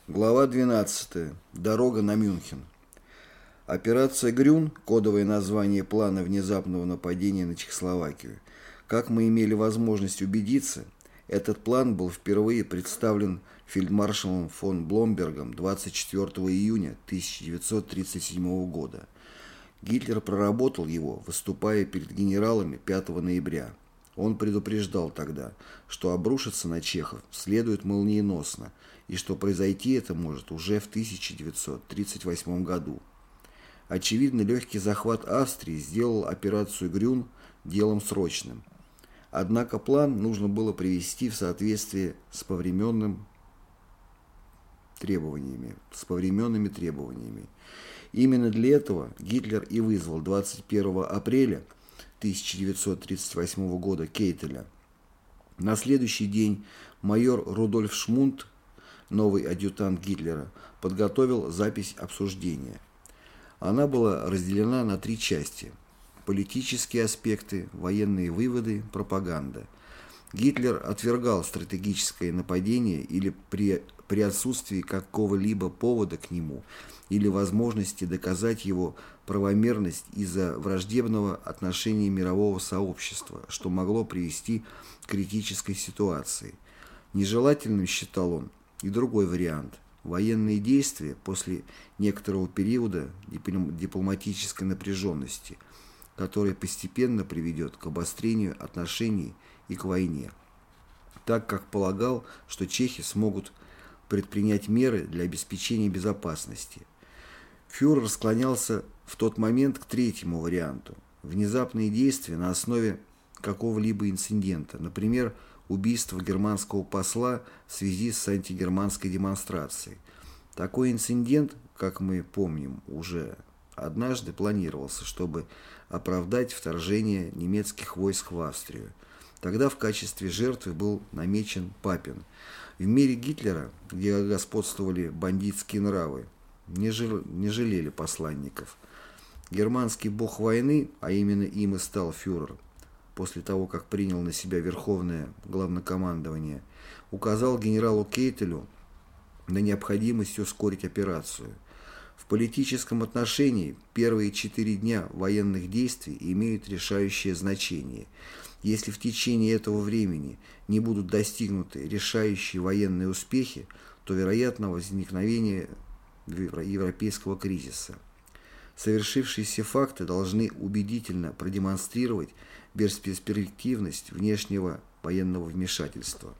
Глава 12. Дорога на Мюнхен. Операция «Грюн» – кодовое название плана внезапного нападения на Чехословакию. Как мы имели возможность убедиться, этот план был впервые представлен фельдмаршалом фон Бломбергом 24 июня 1937 года. Гитлер проработал его, выступая перед генералами 5 ноября. Он предупреждал тогда, что обрушиться на чехов следует молниеносно, и что произойти это может уже в 1938 году. Очевидно, легкий захват Австрии сделал операцию «Грюн» делом срочным. Однако план нужно было привести в соответствие с повременными требованиями. Именно для этого Гитлер и вызвал 21 апреля 1938 года Кейтеля. На следующий день майор Рудольф Шмунд, новый адъютант Гитлера, подготовил запись обсуждения. Она была разделена на три части: политические аспекты, военные выводы, пропаганда. Гитлер отвергал стратегическое нападение или при отсутствии какого-либо повода к нему или возможности доказать его правомерность из-за враждебного отношения мирового сообщества, что могло привести к критической ситуации. Нежелательным считал он и другой вариант – военные действия после некоторого периода дипломатической напряженности, который постепенно приведет к обострению отношений и к войне, так как полагал, что чехи смогут предпринять меры для обеспечения безопасности. Фюрер склонялся в тот момент к третьему варианту – внезапные действия на основе какого-либо инцидента, например, убийство германского посла в связи с антигерманской демонстрацией. Такой инцидент, как мы помним, уже однажды планировался, чтобы оправдать вторжение немецких войск в Австрию. Тогда в качестве жертвы был намечен Папин. В мире Гитлера, где господствовали бандитские нравы, не жалели посланников. Германский бог войны, а именно им и стал фюрер, после того, как принял на себя верховное главнокомандование, указал генералу Кейтелю на необходимость ускорить операцию. В политическом отношении первые 4 дня военных действий имеют решающее значение. Если в течение этого времени не будут достигнуты решающие военные успехи, то вероятно возникновение европейского кризиса. Совершившиеся факты должны убедительно продемонстрировать бесперспективность внешнего военного вмешательства.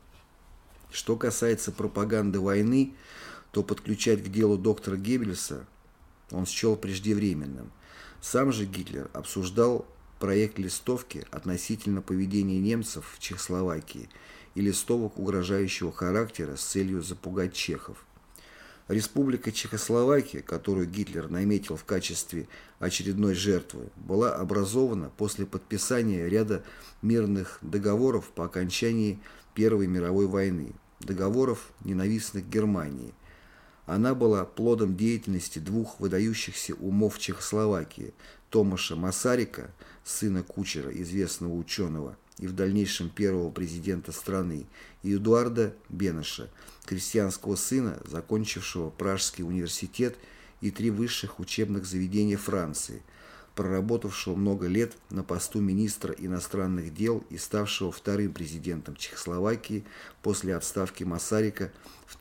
Что касается пропаганды войны, то подключать к делу доктора Геббельса он счел преждевременным. Сам же Гитлер обсуждал проект листовки относительно поведения немцев в Чехословакии и листовок угрожающего характера с целью запугать чехов. Республика Чехословакия, которую Гитлер наметил в качестве очередной жертвы, была образована после подписания ряда мирных договоров по окончании Первой мировой войны, договоров, ненавистных Германии. Она была плодом деятельности двух выдающихся умов Чехословакии – Томаша Масарика, сына кучера, известного ученого, и в дальнейшем первого президента страны, и Эдуарда Бенеша, крестьянского сына, закончившего Пражский университет и 3 высших учебных заведения Франции, проработавшего много лет на посту министра иностранных дел и ставшего вторым президентом Чехословакии после отставки Масарика в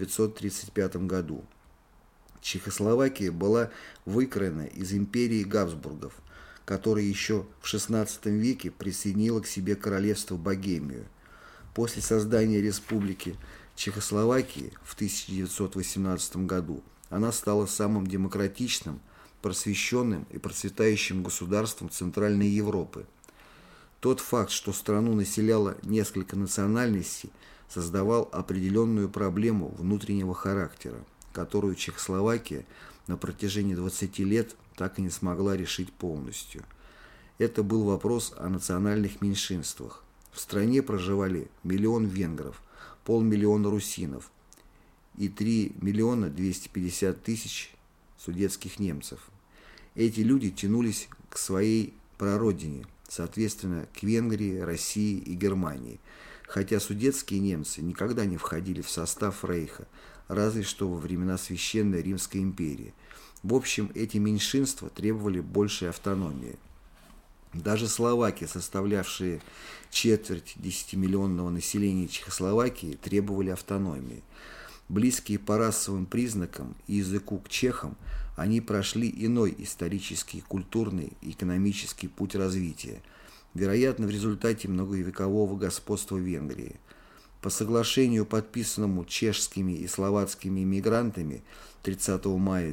1935 году. Чехословакия была выкроена из империи Габсбургов, которая еще в XVI веке присоединила к себе королевство Богемию. После создания республики Чехословакии в 1918 году она стала самым демократичным, просвещенным и процветающим государством Центральной Европы. Тот факт, что страну населяло несколько национальностей, создавал определенную проблему внутреннего характера, которую Чехословакия на протяжении 20 лет так и не смогла решить полностью. Это был вопрос о национальных меньшинствах. В стране проживали 1 миллион венгров, 500 000 русинов и 3 250 000 судетских немцев. Эти люди тянулись к своей прародине, соответственно, к Венгрии, России и Германии, хотя судетские немцы никогда не входили в состав Рейха, разве что во времена Священной Римской империи. В общем, эти меньшинства требовали большей автономии. Даже словаки, составлявшие четверть 10-миллионного населения Чехословакии, требовали автономии. Близкие по расовым признакам и языку к чехам, они прошли иной исторический, культурный и экономический путь развития, вероятно, в результате многовекового господства Венгрии. По соглашению, подписанному чешскими и словацкими иммигрантами 30 мая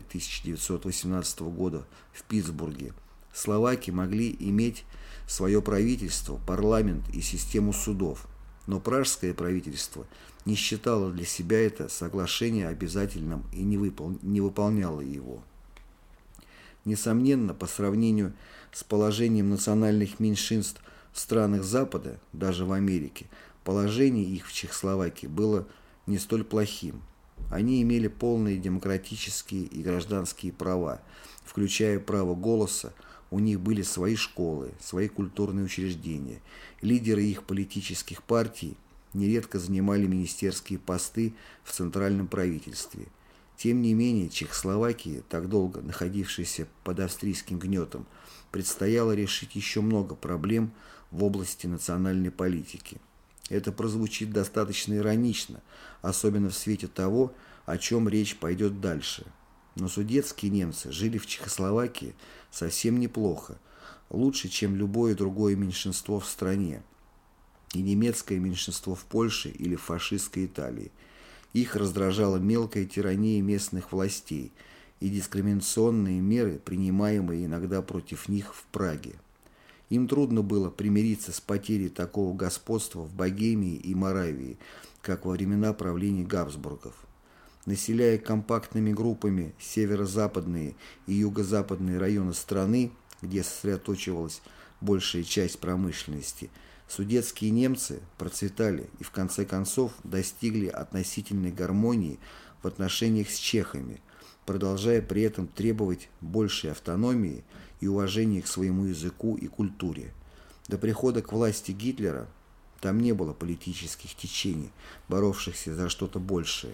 1918 года в Питтсбурге, словаки могли иметь свое правительство, парламент и систему судов, но пражское правительство не считало для себя это соглашение обязательным и не выполняло его. Несомненно, по сравнению с положением национальных меньшинств в странах Запада, даже в Америке, положение их в Чехословакии было не столь плохим. Они имели полные демократические и гражданские права, включая право голоса, у них были свои школы, свои культурные учреждения. Лидеры их политических партий нередко занимали министерские посты в центральном правительстве. Тем не менее, Чехословакии, так долго находившейся под австрийским гнетом, предстояло решить еще много проблем в области национальной политики. Это прозвучит достаточно иронично, особенно в свете того, о чем речь пойдет дальше. Но судетские немцы жили в Чехословакии совсем неплохо, лучше, чем любое другое меньшинство в стране, и немецкое меньшинство в Польше или в фашистской Италии. Их раздражала мелкая тирания местных властей и дискриминационные меры, принимаемые иногда против них в Праге. Им трудно было примириться с потерей такого господства в Богемии и Моравии, как во времена правления Габсбургов. Населяя компактными группами северо-западные и юго-западные районы страны, где сосредоточивалась большая часть промышленности, судетские немцы процветали и в конце концов достигли относительной гармонии в отношениях с чехами, продолжая при этом требовать большей автономии и уважения к своему языку и культуре. До прихода к власти Гитлера там не было политических течений, боровшихся за что-то большее.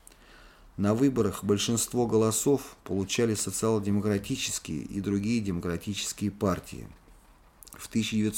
На выборах большинство голосов получали социал-демократические и другие демократические партии. В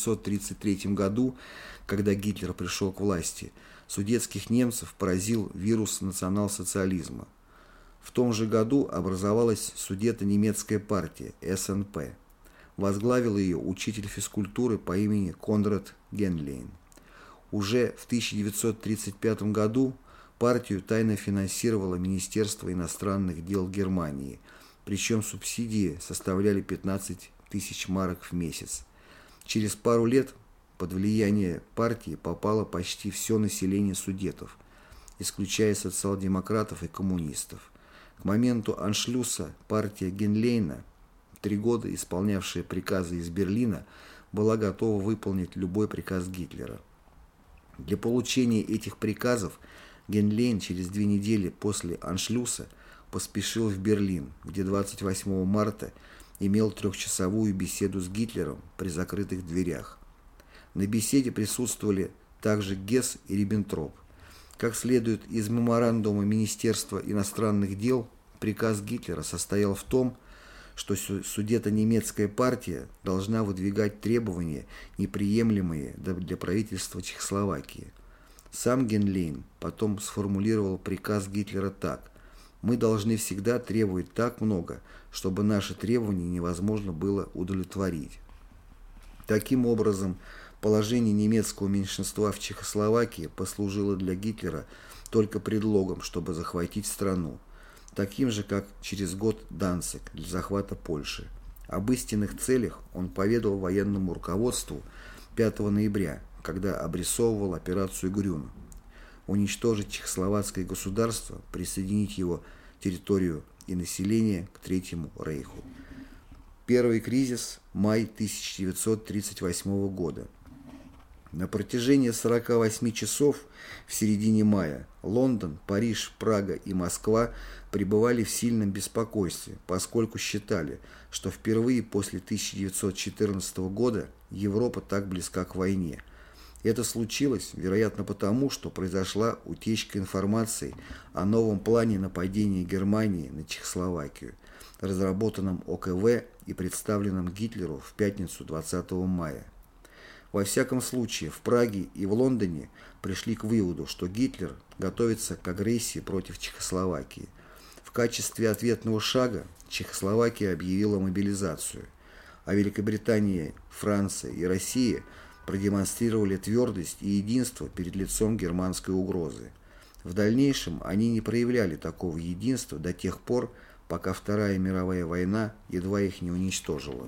1933 году, когда Гитлер пришел к власти, судетских немцев поразил вирус национал-социализма. В том же году образовалась судето-немецкая партия СНП. Возглавил ее учитель физкультуры по имени Конрад Генлейн. Уже в 1935 году партию тайно финансировало Министерство иностранных дел Германии, причем субсидии составляли 15 тысяч марок в месяц. Через пару лет под влияние партии попало почти все население Судетов, исключая социал-демократов и коммунистов. К моменту аншлюса партия Генлейна, 3 года исполнявшая приказы из Берлина, была готова выполнить любой приказ Гитлера. Для получения этих приказов Генлейн через 2 недели после аншлюса поспешил в Берлин, где 28 марта имел 3-часовую беседу с Гитлером при закрытых дверях. На беседе присутствовали также Гесс и Риббентроп. Как следует из меморандума Министерства иностранных дел, приказ Гитлера состоял в том, что судето-немецкая партия должна выдвигать требования, неприемлемые для правительства Чехословакии. Сам Генлейн потом сформулировал приказ Гитлера так: «Мы должны всегда требовать так много, чтобы наши требования невозможно было удовлетворить». Таким образом, положение немецкого меньшинства в Чехословакии послужило для Гитлера только предлогом, чтобы захватить страну, таким же, как через год Данциг для захвата Польши. Об истинных целях он поведал военному руководству 5 ноября, когда обрисовывал операцию Грюн: уничтожить чехословацкое государство, присоединить его территорию и население к Третьему Рейху. Первый кризис – май 1938 года. На протяжении 48 часов в середине мая Лондон, Париж, Прага и Москва пребывали в сильном беспокойстве, поскольку считали, что впервые после 1914 года Европа так близка к войне. Это случилось, вероятно, потому, что произошла утечка информации о новом плане нападения Германии на Чехословакию, разработанном ОКВ и представленном Гитлеру в пятницу 20 мая. Во всяком случае, в Праге и в Лондоне пришли к выводу, что Гитлер готовится к агрессии против Чехословакии. В качестве ответного шага Чехословакия объявила мобилизацию, а Великобритания, Франция и Россия продемонстрировали твердость и единство перед лицом германской угрозы. В дальнейшем они не проявляли такого единства до тех пор, пока Вторая мировая война едва их не уничтожила.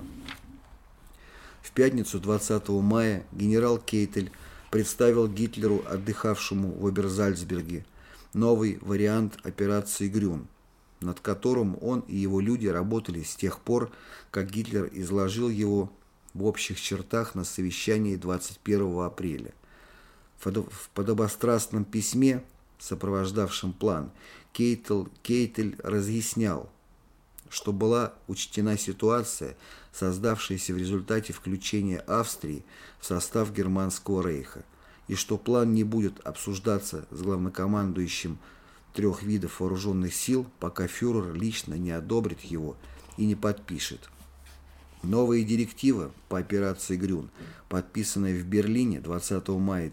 В пятницу 20 мая генерал Кейтель представил Гитлеру, отдыхавшему в Оберзальцберге, новый вариант операции «Грюн», над которым он и его люди работали с тех пор, как Гитлер изложил его в общих чертах на совещании 21 апреля. В подобострастном письме, сопровождавшем план, Кейтель разъяснял, что была учтена ситуация, создавшаяся в результате включения Австрии в состав Германского рейха, и что план не будет обсуждаться с главнокомандующим трех видов вооруженных сил, пока фюрер лично не одобрит его и не подпишет. Новая директива по операции «Грюн», подписанная в Берлине 20 мая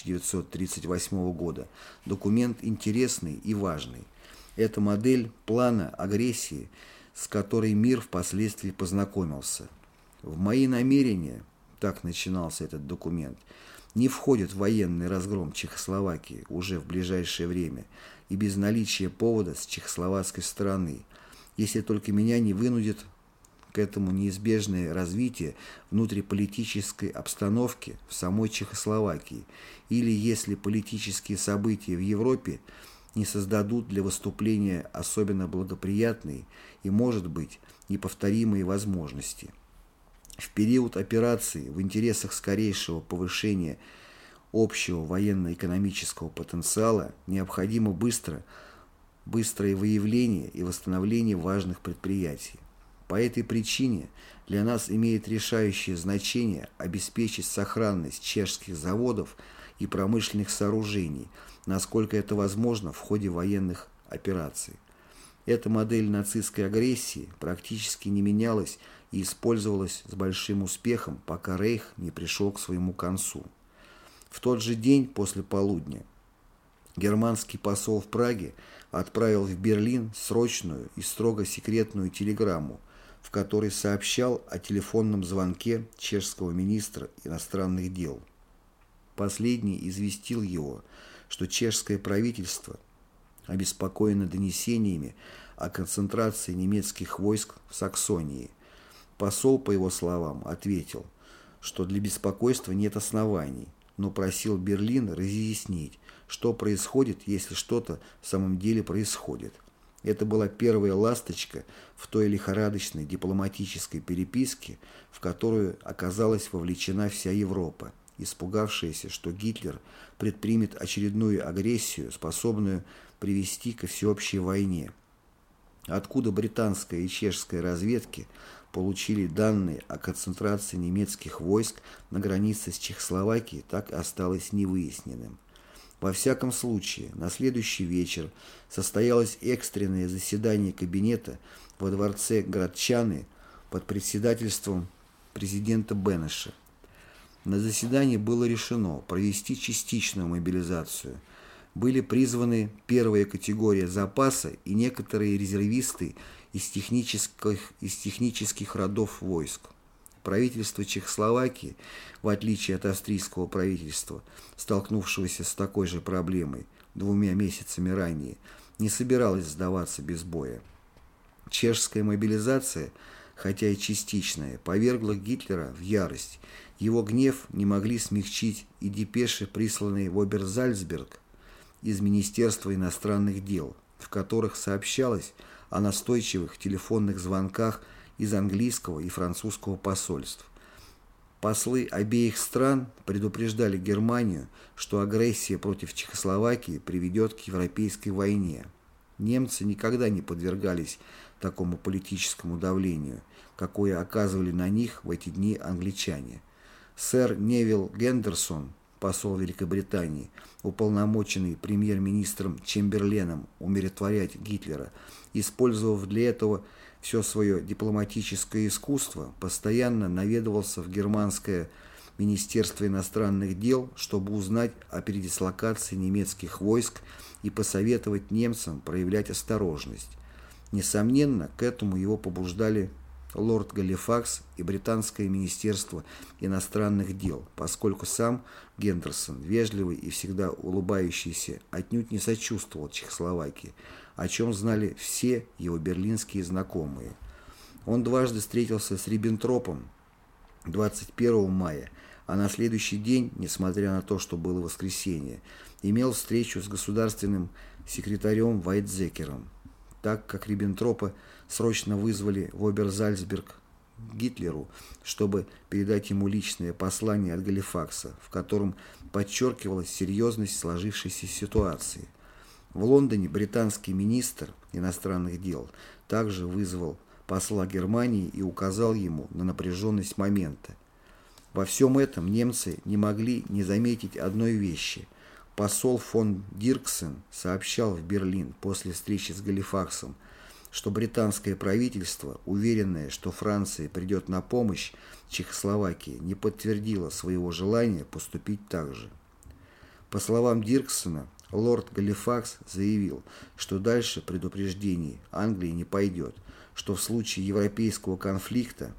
1938 года, документ интересный и важный. Это модель плана агрессии, с которой мир впоследствии познакомился. В мои намерения, так начинался этот документ, не входит военный разгром Чехословакии уже в ближайшее время и без наличия повода с чехословацкой стороны, если только меня не вынудит к этому неизбежное развитие внутриполитической обстановки в самой Чехословакии, или если политические события в Европе не создадут для выступления особенно благоприятные и, может быть, неповторимые возможности. В период операции в интересах скорейшего повышения общего военно-экономического потенциала необходимо быстрое выявление и восстановление важных предприятий. По этой причине для нас имеет решающее значение обеспечить сохранность чешских заводов и промышленных сооружений, насколько это возможно в ходе военных операций. Эта модель нацистской агрессии практически не менялась и использовалась с большим успехом, пока Рейх не пришел к своему концу. В тот же день после полудня германский посол в Праге отправил в Берлин срочную и строго секретную телеграмму, в которой сообщал о телефонном звонке чешского министра иностранных дел. Последний известил его, что чешское правительство обеспокоено донесениями о концентрации немецких войск в Саксонии. Посол, по его словам, ответил, что для беспокойства нет оснований, но просил Берлин разъяснить, что происходит, если что-то в самом деле происходит. Это была первая ласточка в той лихорадочной дипломатической переписке, в которую оказалась вовлечена вся Европа, испугавшаяся, что Гитлер предпримет очередную агрессию, способную привести ко всеобщей войне. Откуда британская и чешская разведки получили данные о концентрации немецких войск на границе с Чехословакией, так и осталось невыясненным. Во всяком случае, на следующий вечер состоялось экстренное заседание кабинета во дворце Градчаны под председательством президента Бенеша. На заседании было решено провести частичную мобилизацию. Были призваны первая категория запаса и некоторые резервисты из технических родов войск. Правительство Чехословакии, в отличие от австрийского правительства, столкнувшегося с такой же проблемой 2 месяцами ранее, не собиралось сдаваться без боя. Чешская мобилизация, хотя и частичная, повергла Гитлера в ярость. Его гнев не могли смягчить и депеши, присланные в Оберзальцберг из Министерства иностранных дел, в которых сообщалось о настойчивых телефонных звонках из английского и французского посольств. Послы обеих стран предупреждали Германию, что агрессия против Чехословакии приведет к европейской войне. Немцы никогда не подвергались такому политическому давлению, какое оказывали на них в эти дни англичане. Сэр Невилл Гендерсон, посол Великобритании, уполномоченный премьер-министром Чемберленом умиротворять Гитлера, использовав для этого все свое дипломатическое искусство, постоянно наведывался в германское Министерство иностранных дел, чтобы узнать о передислокации немецких войск и посоветовать немцам проявлять осторожность. Несомненно, к этому его побуждали лорд Галифакс и британское Министерство иностранных дел, поскольку сам Гендерсон, вежливый и всегда улыбающийся, отнюдь не сочувствовал Чехословакии, о чем знали все его берлинские знакомые. Он дважды встретился с Риббентропом 21 мая, а на следующий день, несмотря на то, что было воскресенье, имел встречу с государственным секретарем Вайтзекером, так как Риббентропа срочно вызвали в Оберзальцберг Гитлеру, чтобы передать ему личное послание от Галифакса, в котором подчеркивалась серьезность сложившейся ситуации. В Лондоне британский министр иностранных дел также вызвал посла Германии и указал ему на напряженность момента. Во всем этом немцы не могли не заметить одной вещи. Посол фон Дирксен сообщал в Берлин после встречи с Галифаксом, что британское правительство, уверенное, что Франция придет на помощь Чехословакии, не подтвердило своего желания поступить так же. По словам Дирксена, лорд Галифакс заявил, что дальше предупреждений Англии не пойдет, что в случае европейского конфликта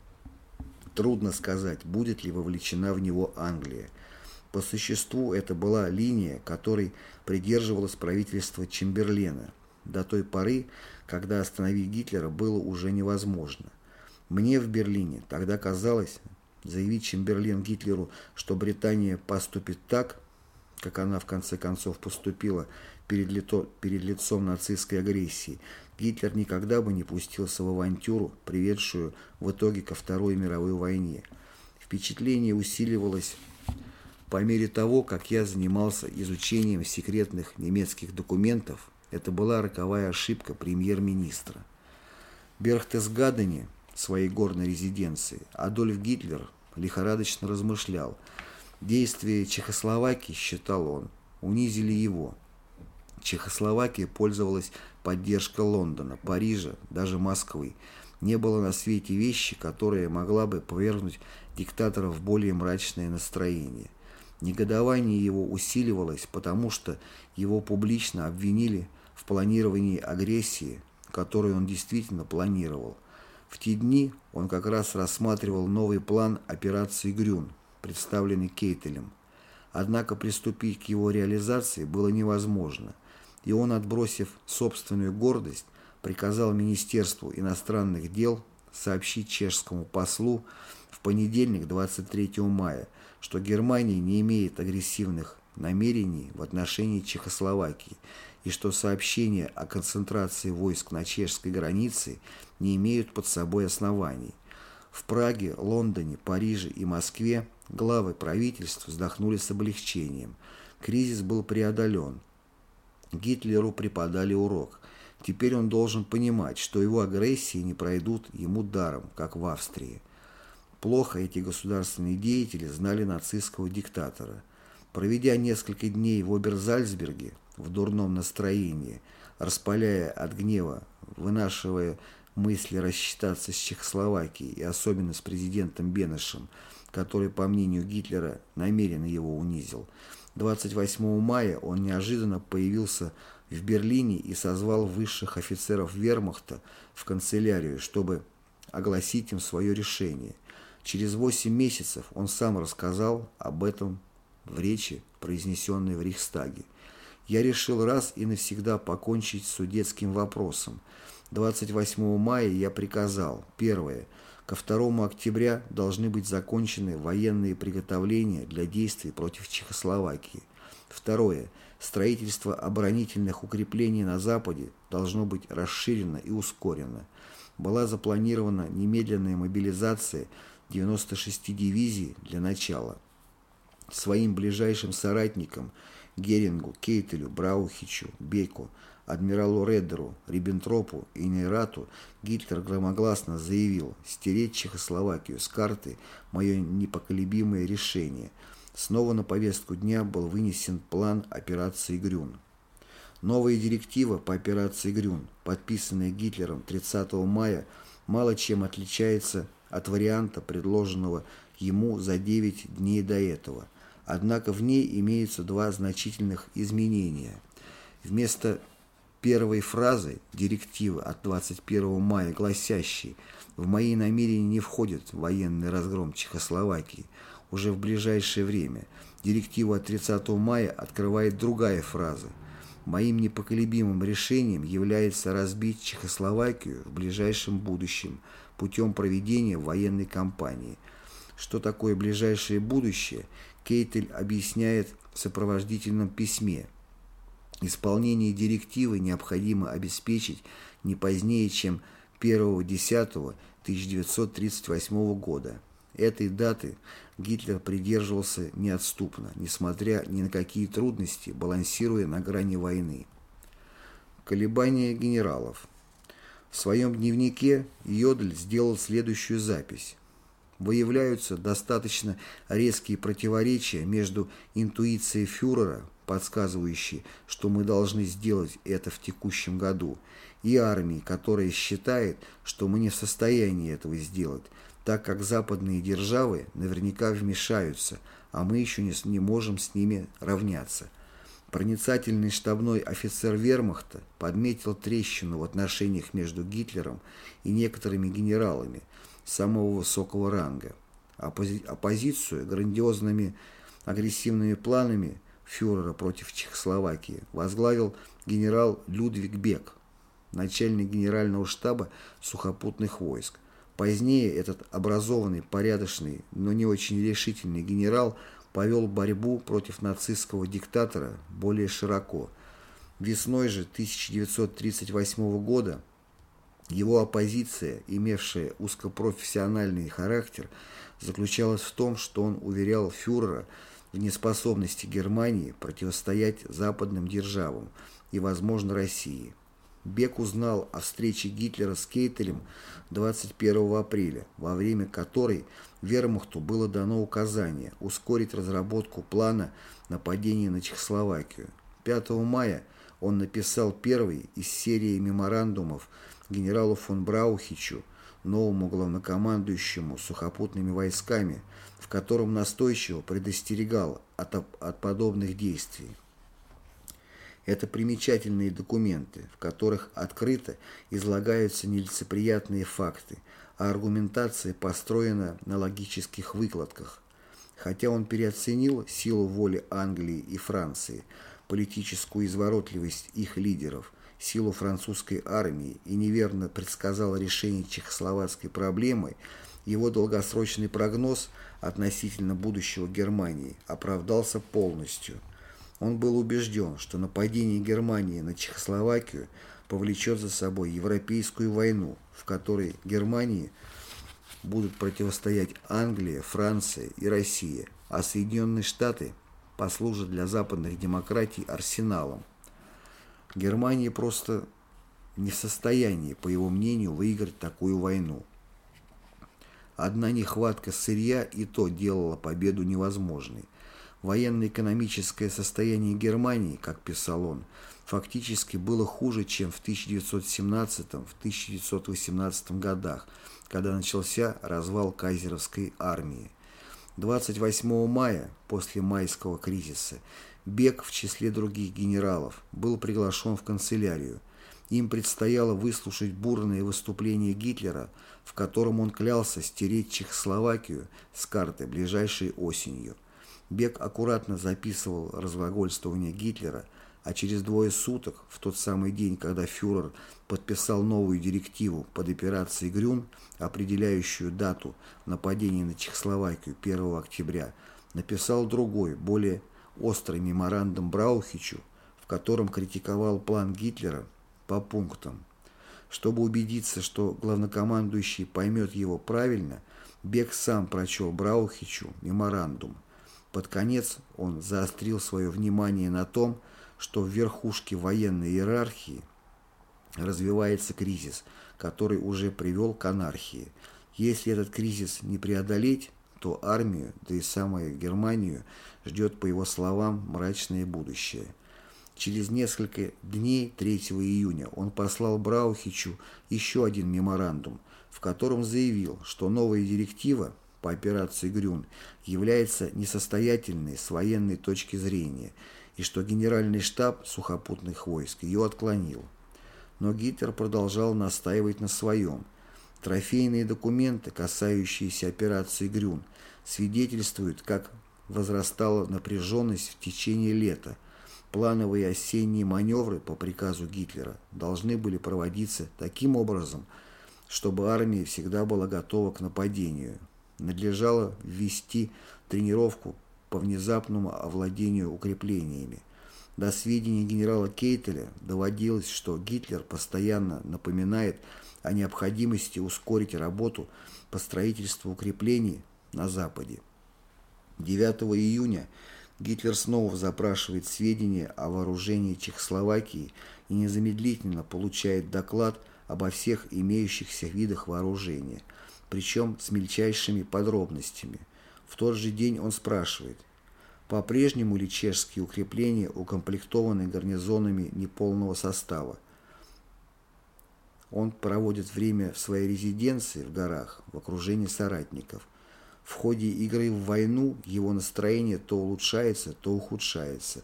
трудно сказать, будет ли вовлечена в него Англия. По существу это была линия, которой придерживалось правительство Чемберлена до той поры, когда остановить Гитлера было уже невозможно. Мне в Берлине тогда казалось, заявить Чемберлен Гитлеру, что Британия поступит так, как она в конце концов поступила перед лицом нацистской агрессии, Гитлер никогда бы не пустился в авантюру, приведшую в итоге ко Второй мировой войне. Впечатление усиливалось по мере того, как я занимался изучением секретных немецких документов. Это была роковая ошибка премьер-министра. В Берхтесгадене, своей горной резиденции, Адольф Гитлер лихорадочно размышлял. Действия Чехословакии, считал он, унизили его. Чехословакия пользовалась поддержкой Лондона, Парижа, даже Москвы. Не было на свете вещи, которая могла бы повергнуть диктатора в более мрачное настроение. Негодование его усиливалось, потому что его публично обвинили в планировании агрессии, которую он действительно планировал. В те дни он как раз рассматривал новый план операции «Грюн», представленный Кейтелем. Однако приступить к его реализации было невозможно, и он, отбросив собственную гордость, приказал Министерству иностранных дел сообщить чешскому послу в понедельник, 23 мая, что Германия не имеет агрессивных намерений в отношении Чехословакии и что сообщения о концентрации войск на чешской границе не имеют под собой оснований. В Праге, Лондоне, Париже и Москве главы правительств вздохнули с облегчением. Кризис был преодолен. Гитлеру преподали урок. Теперь он должен понимать, что его агрессии не пройдут ему даром, как в Австрии. Плохо эти государственные деятели знали нацистского диктатора. Проведя несколько дней в Оберзальцберге в дурном настроении, распаляя от гнева, вынашивая мысли рассчитаться с Чехословакией и особенно с президентом Бенешем, который, по мнению Гитлера, намеренно его унизил, 28 мая он неожиданно появился в Берлине и созвал высших офицеров вермахта в канцелярию, чтобы огласить им свое решение. Через 8 месяцев он сам рассказал об этом в речи, произнесенной в Рейхстаге. «Я решил раз и навсегда покончить с судетским вопросом. 28 мая я приказал: первое. Ко 2 октября должны быть закончены военные приготовления для действий против Чехословакии. Второе. Строительство оборонительных укреплений на Западе должно быть расширено и ускорено. Была запланирована немедленная мобилизация 96 дивизий для начала. Своим ближайшим соратникам Герингу, Кейтелю, Браухичу, Беку, адмиралу Редеру, Риббентропу и Нейрату Гитлер громогласно заявил: «Стереть Чехословакию с карты – мое непоколебимое решение. снова на повестку дня был вынесен план операции «Грюн». Новая директива по операции «Грюн», подписанная Гитлером 30 мая, мало чем отличается от варианта, предложенного ему за 9 дней до этого. Однако в ней имеются два значительных изменения. Вместо первой фразы директивы от 21 мая, гласящей «В мои намерения не входит военный разгром Чехословакии уже в ближайшее время», директиву от 30 мая открывает другая фраза: «Моим непоколебимым решением является разбить Чехословакию в ближайшем будущем путем проведения военной кампании». Что такое ближайшее будущее, Кейтель объясняет в сопроводительном письме. Исполнение директивы необходимо обеспечить не позднее, чем 1.10.1938 года. Этой даты Гитлер придерживался неотступно, несмотря ни на какие трудности, балансируя на грани войны. Колебания генералов. В своем дневнике Йодль сделал следующую запись. Выявляются достаточно резкие противоречия между интуицией фюрера, подсказывающей, что мы должны сделать это в текущем году, и армией, которая считает, что мы не в состоянии этого сделать, так как западные державы наверняка вмешаются, а мы еще не можем с ними равняться. Проницательный штабной офицер вермахта подметил трещину в отношениях между Гитлером и некоторыми генералами самого высокого ранга. Оппозицию грандиозными агрессивными планами фюрера против Чехословакии возглавил генерал Людвиг Бек, начальник генерального штаба сухопутных войск. Позднее этот образованный, порядочный, но не очень решительный генерал повел борьбу против нацистского диктатора более широко. Весной же 1938 года его оппозиция, имевшая узкопрофессиональный характер, заключалась в том, что он уверял фюрера в неспособности Германии противостоять западным державам и, возможно, России. Бек узнал о встрече Гитлера с Кейтелем 21 апреля, во время которой вермахту было дано указание ускорить разработку плана нападения на Чехословакию. 5 мая он написал первый из серии меморандумов генералу фон Браухичу, новому главнокомандующему сухопутными войсками, в котором настойчиво предостерегал от подобных действий. Это примечательные документы, в которых открыто излагаются нелицеприятные факты, а аргументация построена на логических выкладках. Хотя он переоценил силу воли Англии и Франции, политическую изворотливость их лидеров, силу французской армии и неверно предсказал решение чехословацкой проблемы, его долгосрочный прогноз относительно будущего Германии оправдался полностью. Он был убежден, что нападение Германии на Чехословакию повлечет за собой европейскую войну, в которой Германии будут противостоять Англия, Франция и Россия, а Соединенные Штаты послужат для западных демократий арсеналом. Германия просто не в состоянии, по его мнению, выиграть такую войну. Одна нехватка сырья и то делала победу невозможной. Военно-экономическое состояние Германии, как писал он, фактически было хуже, чем в 1917-1918 годах, когда начался развал кайзеровской армии. 28 мая, после майского кризиса, Бек в числе других генералов был приглашен в канцелярию. Им предстояло выслушать бурное выступление Гитлера, в котором он клялся стереть Чехословакию с карты ближайшей осенью. Бек аккуратно записывал разглагольствование Гитлера, а через 2 суток, в тот самый день, когда фюрер подписал новую директиву под операцией «Грюн», определяющую дату нападения на Чехословакию 1 октября, написал другой, более острый меморандум Браухичу, в котором критиковал план Гитлера по пунктам. Чтобы убедиться, что главнокомандующий поймет его правильно, Бек сам прочел Браухичу меморандум. Под конец он заострил свое внимание на том, что в верхушке военной иерархии развивается кризис, который уже привел к анархии. Если этот кризис не преодолеть, то армию, да и самую Германию ждет, по его словам, мрачное будущее. Через несколько дней 3 июня он послал Браухичу еще один меморандум, в котором заявил, что новая директива по операции «Грюн» является несостоятельной с военной точки зрения и что Генеральный штаб сухопутных войск ее отклонил. Но Гитлер продолжал настаивать на своем. Трофейные документы, касающиеся операции «Грюн», свидетельствуют, как возрастала напряженность в течение лета. Плановые осенние маневры по приказу Гитлера должны были проводиться таким образом, чтобы армия всегда была готова к нападению. Надлежало ввести тренировку по внезапному овладению укреплениями. До сведения генерала Кейтеля доводилось, что Гитлер постоянно напоминает о необходимости ускорить работу по строительству укреплений на Западе. 9 июня Гитлер снова запрашивает сведения о вооружении Чехословакии и незамедлительно получает доклад обо всех имеющихся видах вооружения, причем с мельчайшими подробностями. В тот же день он спрашивает, по-прежнему ли чешские укрепления укомплектованы гарнизонами неполного состава. Он проводит время в своей резиденции в горах в окружении соратников. В ходе игры в войну его настроение то улучшается, то ухудшается.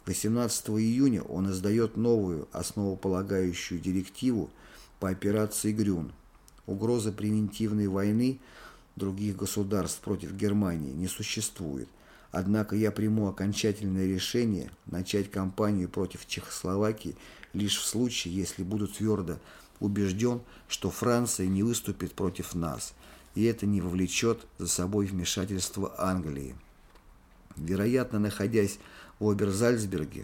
18 июня он издает новую основополагающую директиву по операции «Грюн». Угрозы превентивной войны других государств против Германии не существует. Однако я приму окончательное решение начать кампанию против Чехословакии лишь в случае, если буду твердо убежден, что Франция не выступит против нас, и это не вовлечет за собой вмешательство Англии. Вероятно, находясь в Оберзальцберге,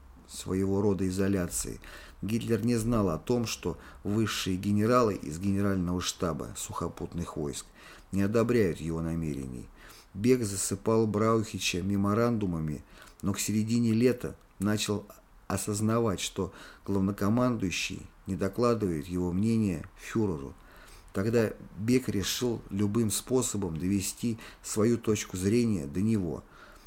своего рода изоляции, Гитлер не знал о том, что высшие генералы из Генерального штаба сухопутных войск не одобряют его намерений. Бек засыпал Браухича меморандумами, но к середине лета начал осознавать, что главнокомандующий не докладывает его мнение фюреру. Тогда Бек решил любым способом довести свою точку зрения до него.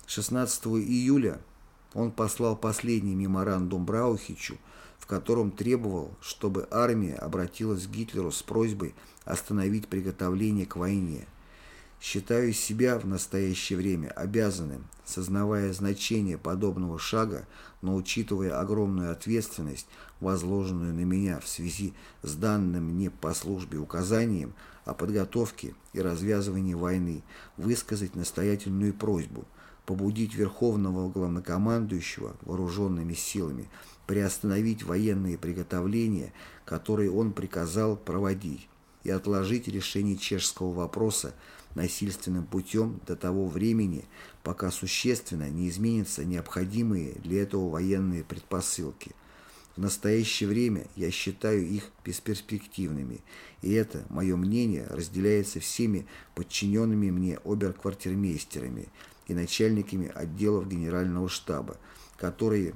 16 июля он послал последний меморандум Браухичу, в котором требовал, чтобы армия обратилась к Гитлеру с просьбой остановить приготовление к войне. Считаю себя в настоящее время обязанным, сознавая значение подобного шага, но учитывая огромную ответственность, возложенную на меня в связи с данным мне по службе указанием о подготовке и развязывании войны, высказать настоятельную просьбу, побудить Верховного Главнокомандующего вооруженными силами приостановить военные приготовления, которые он приказал проводить, и отложить решение чешского вопроса насильственным путем до того времени, пока существенно не изменятся необходимые для этого военные предпосылки. В настоящее время я считаю их бесперспективными, и это, мое мнение, разделяется всеми подчиненными мне оберквартирмейстерами и начальниками отделов Генерального штаба, которые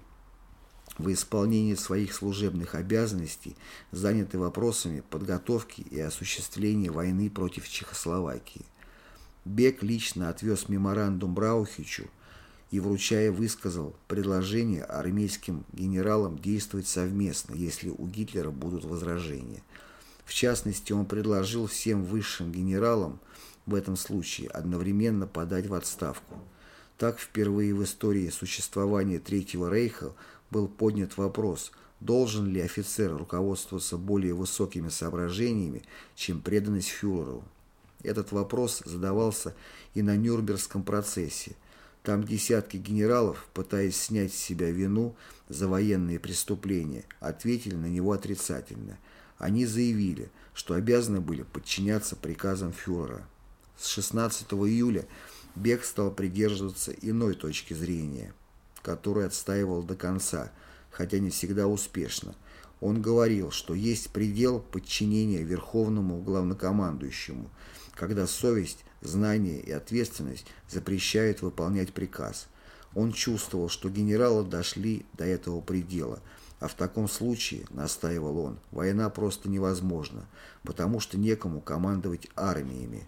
в исполнении своих служебных обязанностей заняты вопросами подготовки и осуществления войны против Чехословакии. Бек лично отвез меморандум Браухичу и, вручая, высказал предложение армейским генералам действовать совместно, если у Гитлера будут возражения. В частности, он предложил всем высшим генералам в этом случае одновременно подать в отставку. Так, впервые в истории существования Третьего Рейха был поднят вопрос, должен ли офицер руководствоваться более высокими соображениями, чем преданность фюреру. Этот вопрос задавался и на Нюрнбергском процессе. Там десятки генералов, пытаясь снять с себя вину за военные преступления, ответили на него отрицательно. Они заявили, что обязаны были подчиняться приказам фюрера. С 16 июля Бек стал придерживаться иной точки зрения, которую отстаивал до конца, хотя не всегда успешно. Он говорил, что есть предел подчинения Верховному Главнокомандующему, когда совесть, знание и ответственность запрещают выполнять приказ. Он чувствовал, что генералы дошли до этого предела, а в таком случае, настаивал он, война просто невозможна, потому что некому командовать армиями.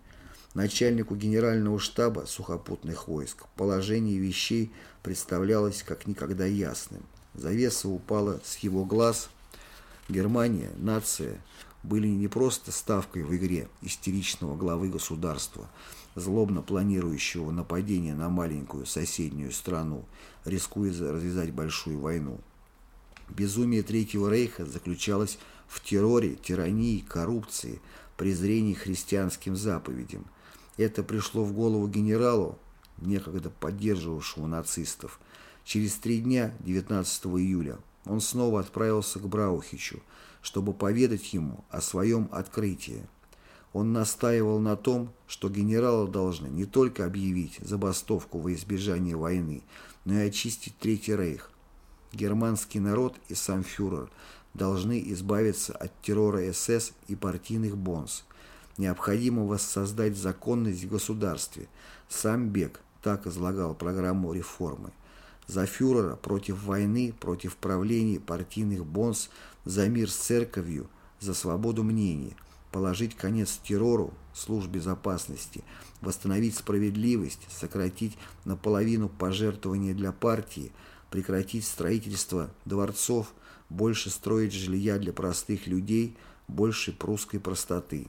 Начальнику генерального штаба сухопутных войск положение вещей представлялось как никогда ясным. Завеса упала с его глаз. Германия, нация, были не просто ставкой в игре истеричного главы государства, злобно планирующего нападение на маленькую соседнюю страну, рискуя развязать большую войну. Безумие Третьего рейха заключалось в терроре, тирании, коррупции, презрении к христианским заповедям. Это пришло в голову генералу, некогда поддерживавшему нацистов. Через 3 дня, 19 июля, он снова отправился к Браухичу, чтобы поведать ему о своем открытии. Он настаивал на том, что генералы должны не только объявить забастовку во избежание войны, но и очистить Третий рейх. Германский народ и сам фюрер должны избавиться от террора СС и партийных бонз. Необходимо воссоздать законность в государстве. Сам Бек так излагал программу реформы. За фюрера, против войны, против правлений партийных бонз, за мир с церковью, за свободу мнений, положить конец террору, служб безопасности, восстановить справедливость, сократить наполовину пожертвования для партии, прекратить строительство дворцов, больше строить жилья для простых людей, больше прусской простоты.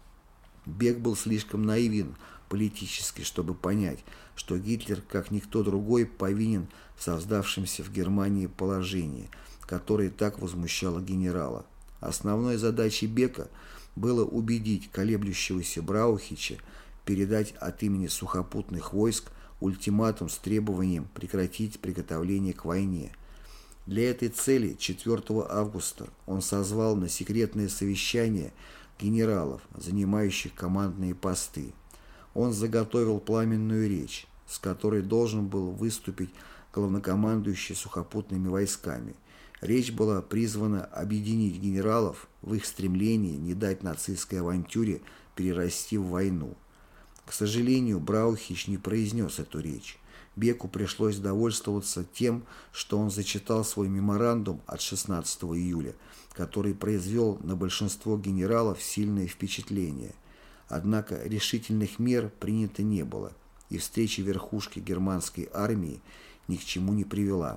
Бек был слишком наивен политически, чтобы понять, что Гитлер, как никто другой, повинен в создавшемся в Германии положении, которое так возмущало генерала. Основной задачей Бека было убедить колеблющегося Браухича передать от имени сухопутных войск ультиматум с требованием прекратить приготовление к войне. Для этой цели 4 августа он созвал на секретное совещание генералов, занимающих командные посты. Он заготовил пламенную речь, с которой должен был выступить главнокомандующий сухопутными войсками. Речь была призвана объединить генералов в их стремлении не дать нацистской авантюре перерасти в войну. К сожалению, Браухич не произнес эту речь. Беку пришлось довольствоваться тем, что он зачитал свой меморандум от 16 июля, который произвел на большинство генералов сильное впечатление. Однако решительных мер принято не было, и встреча верхушки германской армии ни к чему не привела.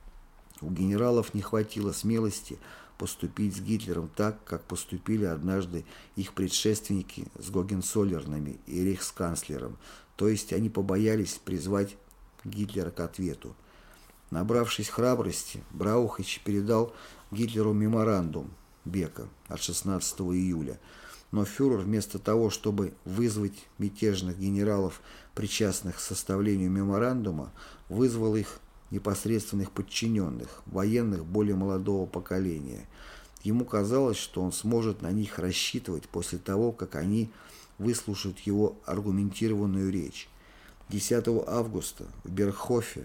У генералов не хватило смелости поступить с Гитлером так, как поступили однажды их предшественники с Гогенцоллернами и рейхсканцлером, то есть они побоялись призвать Гитлера к ответу. Набравшись храбрости, Браухич передал Гитлеру меморандум Бека от 16 июля, но фюрер вместо того, чтобы вызвать мятежных генералов, причастных к составлению меморандума, вызвал их непосредственных подчиненных, военных более молодого поколения. Ему казалось, что он сможет на них рассчитывать после того, как они выслушают его аргументированную речь. 10 августа в Бергхофе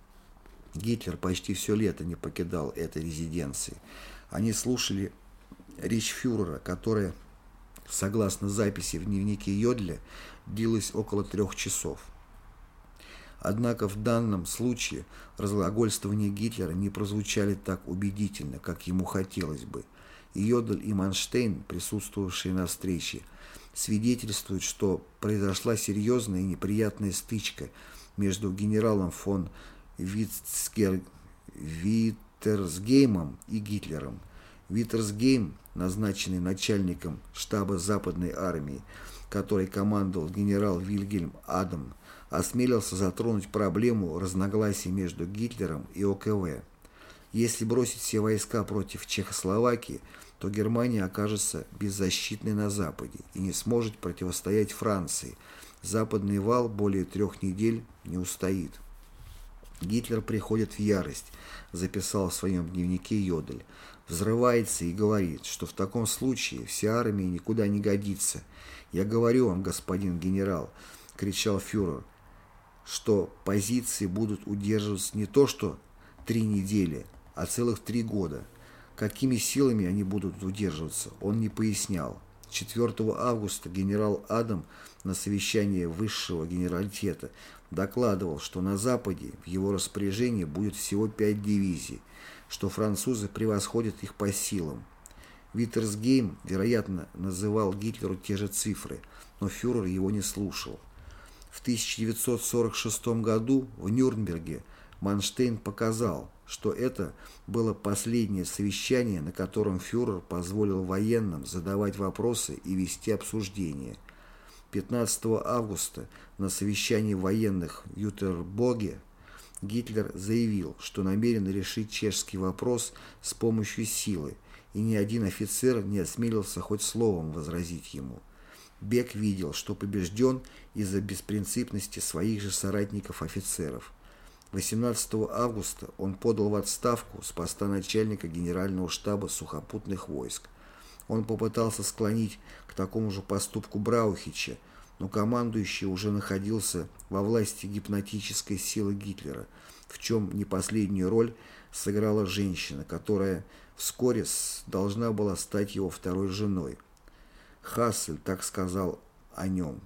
Гитлер почти все лето не покидал этой резиденции. Они слушали речь фюрера, которая, согласно записи в дневнике Йодля, длилась около 3 часов. Однако в данном случае разглагольствования Гитлера не прозвучали так убедительно, как ему хотелось бы. И Йодль и Манштейн, присутствовавшие на встрече, свидетельствуют, что произошла серьезная и неприятная стычка между генералом фон Виттерсгеймом и Гитлером. Виттерсгейм, назначенный начальником штаба Западной армии, который командовал генерал Вильгельм Адам, осмелился затронуть проблему разногласий между Гитлером и ОКВ. Если бросить все войска против Чехословакии, то Германия окажется беззащитной на Западе и не сможет противостоять Франции. Западный вал более 3 недель не устоит. Гитлер приходит в ярость, записал в своем дневнике Йодль, взрывается и говорит, что в таком случае вся армия никуда не годится. «Я говорю вам, господин генерал», — кричал фюрер, что позиции будут удерживаться не то что 3 недели, а целых 3 года. Какими силами они будут удерживаться, он не пояснял. 4 августа генерал Адам на совещании высшего генералитета докладывал, что на Западе в его распоряжении будет всего 5 дивизий, что французы превосходят их по силам. Виттерсгейм, вероятно, называл Гитлеру те же цифры, но фюрер его не слушал. В 1946 году в Нюрнберге Манштейн показал, что это было последнее совещание, на котором фюрер позволил военным задавать вопросы и вести обсуждения. 15 августа на совещании военных в Ютербоге Гитлер заявил, что намерен решить чешский вопрос с помощью силы, и ни один офицер не осмелился хоть словом возразить ему. Бек видел, что побежден из-за беспринципности своих же соратников-офицеров. 18 августа он подал в отставку с поста начальника Генерального штаба сухопутных войск. Он попытался склонить к такому же поступку Браухича, но командующий уже находился во власти гипнотической силы Гитлера, в чем не последнюю роль сыграла женщина, которая вскоре должна была стать его второй женой. Хассель так сказал о нем.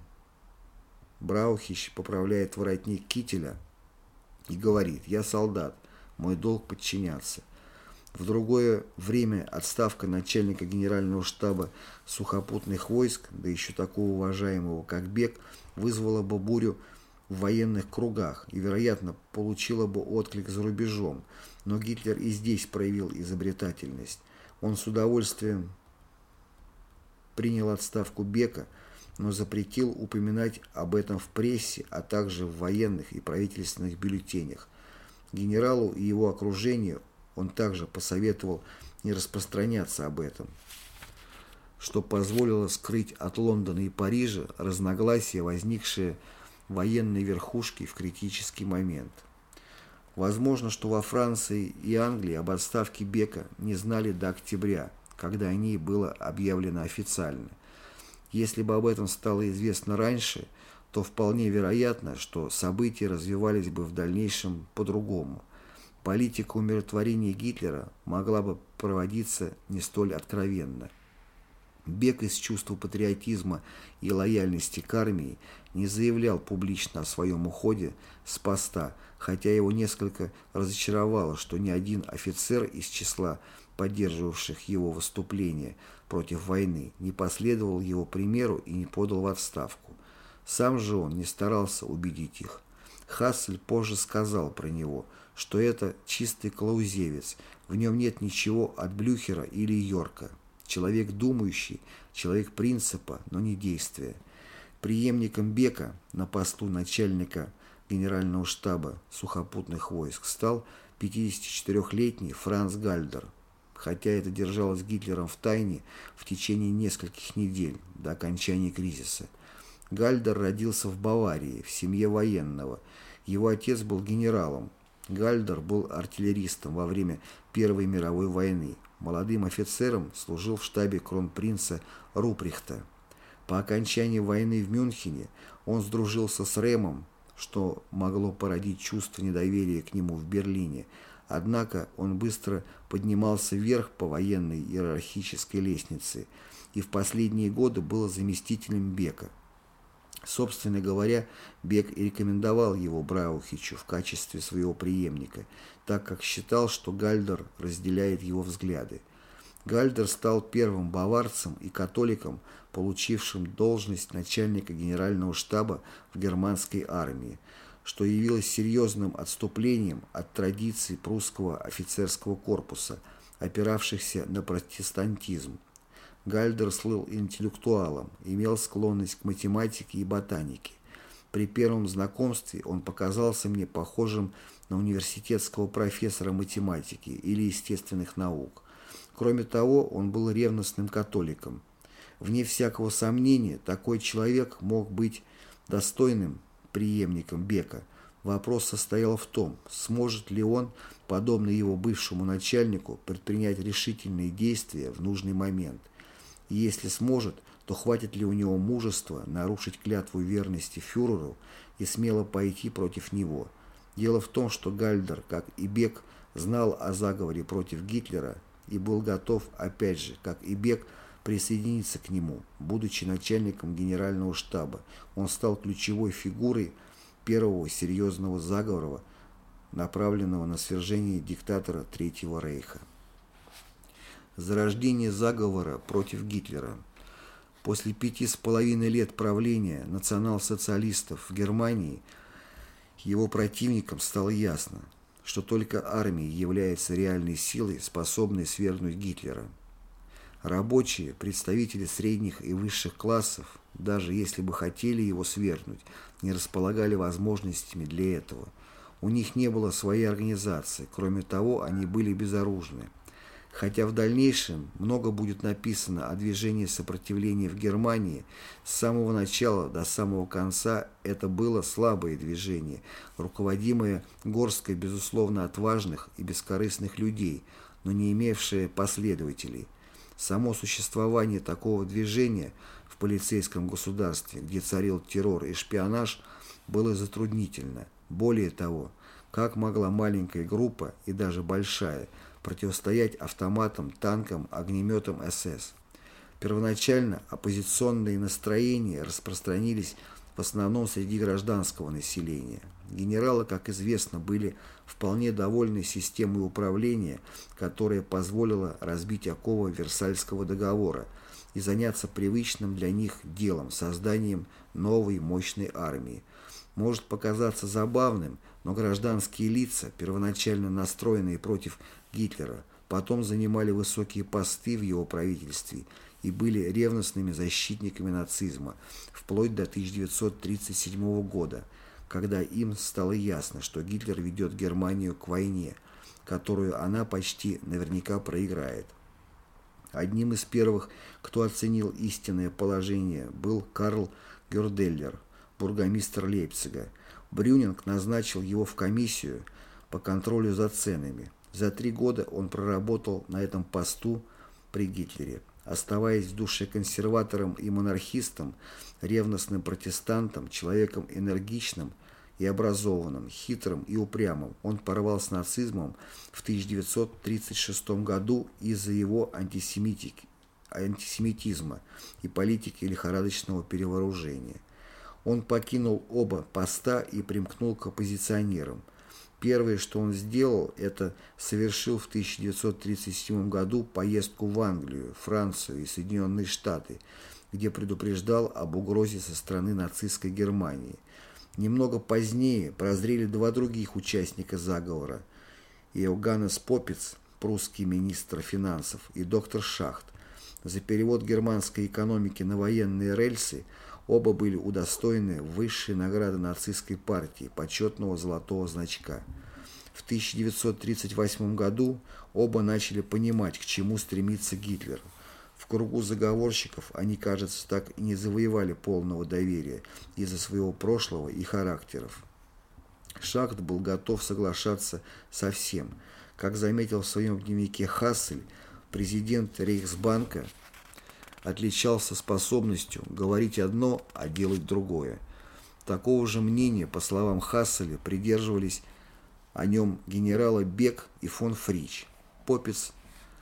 Браухич поправляет воротник кителя и говорит: «Я солдат, мой долг подчиняться». В другое время отставка начальника Генерального штаба сухопутных войск, да еще такого уважаемого, как Бек, вызвала бы бурю в военных кругах и, вероятно, получила бы отклик за рубежом, но Гитлер и здесь проявил изобретательность. Он с удовольствием принял отставку Бека, но запретил упоминать об этом в прессе, а также в военных и правительственных бюллетенях. Генералу и его окружению он также посоветовал не распространяться об этом, что позволило скрыть от Лондона и Парижа разногласия, возникшие в военной верхушке в критический момент. Возможно, что во Франции и Англии об отставке Бека не знали до октября, когда о ней было объявлено официально. Если бы об этом стало известно раньше, то вполне вероятно, что события развивались бы в дальнейшем по-другому. Политика умиротворения Гитлера могла бы проводиться не столь откровенно. Бек из чувства патриотизма и лояльности к армии не заявлял публично о своем уходе с поста, хотя его несколько разочаровало, что ни один офицер из числа поддерживавших его выступление против войны не последовал его примеру и не подал в отставку. Сам же он не старался убедить их. Хассель позже сказал про него, что это чистый клаузевец, в нем нет ничего от Блюхера или Йорка. Человек думающий, человек принципа, но не действия. Преемником Бека на посту начальника Генерального штаба сухопутных войск стал 54-летний Франц Гальдер, хотя это держалось Гитлером в тайне в течение нескольких недель до окончания кризиса. Гальдер родился в Баварии, в семье военного. Его отец был генералом. Гальдер был артиллеристом во время Первой мировой войны. Молодым офицером служил в штабе кронпринца Руприхта. По окончании войны в Мюнхене он сдружился с Рэмом, что могло породить чувство недоверия к нему в Берлине. Однако он быстро поднимался вверх по военной иерархической лестнице и в последние годы был заместителем Бека. Собственно говоря, Бек и рекомендовал его Браухичу в качестве своего преемника, так как считал, что Гальдер разделяет его взгляды. Гальдер стал первым баварцем и католиком, получившим должность начальника генерального штаба в германской армии, что явилось серьезным отступлением от традиций прусского офицерского корпуса, опиравшихся на протестантизм. Гальдер слыл интеллектуалом, имел склонность к математике и ботанике. При первом знакомстве он показался мне похожим на университетского профессора математики или естественных наук. Кроме того, он был ревностным католиком. Вне всякого сомнения, такой человек мог быть достойным преемником Бека. Вопрос состоял в том, сможет ли он, подобно его бывшему начальнику, предпринять решительные действия в нужный момент. И если сможет, то хватит ли у него мужества нарушить клятву верности фюреру и смело пойти против него. Дело в том, что Гальдер, как и Бек, знал о заговоре против Гитлера и был готов, опять же, как и Бек, присоединиться к нему. Будучи начальником генерального штаба, он стал ключевой фигурой первого серьезного заговора, направленного на свержение диктатора Третьего рейха. Зарождение заговора против Гитлера. После 5,5 лет правления национал-социалистов в Германии его противникам стало ясно, что только армия является реальной силой, способной свергнуть Гитлера. Рабочие, представители средних и высших классов, даже если бы хотели его свергнуть, не располагали возможностями для этого. У них не было своей организации, кроме того, они были безоружны. Хотя в дальнейшем много будет написано о движении сопротивления в Германии, с самого начала до самого конца это было слабое движение, руководимое горсткой безусловно отважных и бескорыстных людей, но не имевшее последователей. Само существование такого движения в полицейском государстве, где царил террор и шпионаж, было затруднительно. Более того, как могла маленькая группа, и даже большая, противостоять автоматам, танкам, огнеметам СС? Первоначально оппозиционные настроения распространились в основном среди гражданского населения. Генералы, как известно, были вполне довольны системой управления, которая позволила разбить оковы Версальского договора и заняться привычным для них делом – созданием новой мощной армии. Может показаться забавным, но гражданские лица, первоначально настроенные против Гитлера, потом занимали высокие посты в его правительстве и были ревностными защитниками нацизма, вплоть до 1937 года, когда им стало ясно, что Гитлер ведет Германию к войне, которую она почти наверняка проиграет. Одним из первых, кто оценил истинное положение, был Карл Гёрделлер, бургомистр Лейпцига. Брюнинг назначил его в комиссию по контролю за ценами. За 3 года он проработал на этом посту при Гитлере, оставаясь в душе консерватором и монархистом, ревностным протестантом, человеком энергичным и образованным, хитрым и упрямым. Он порвал с нацизмом в 1936 году из-за его антисемитизма и политики лихорадочного перевооружения. Он покинул оба поста и примкнул к оппозиционерам. Первое, что он сделал, это совершил в 1937 году поездку в Англию, Францию и Соединенные Штаты, где предупреждал об угрозе со стороны нацистской Германии. Немного позднее прозрели 2 других участника заговора – Иоганнес Попец, прусский министр финансов, и доктор Шахт. За перевод германской экономики на военные рельсы оба были удостоены высшей награды нацистской партии – почетного золотого значка. В 1938 году оба начали понимать, к чему стремится Гитлер. В кругу заговорщиков они, кажется, так и не завоевали полного доверия из-за своего прошлого и характеров. Шахт был готов соглашаться со всем. Как заметил в своем дневнике Хассель, президент Рейхсбанка отличался способностью говорить одно, а делать другое. Такого же мнения, по словам Хасселя, придерживались о нем генералы Бек и фон Фрич. Попец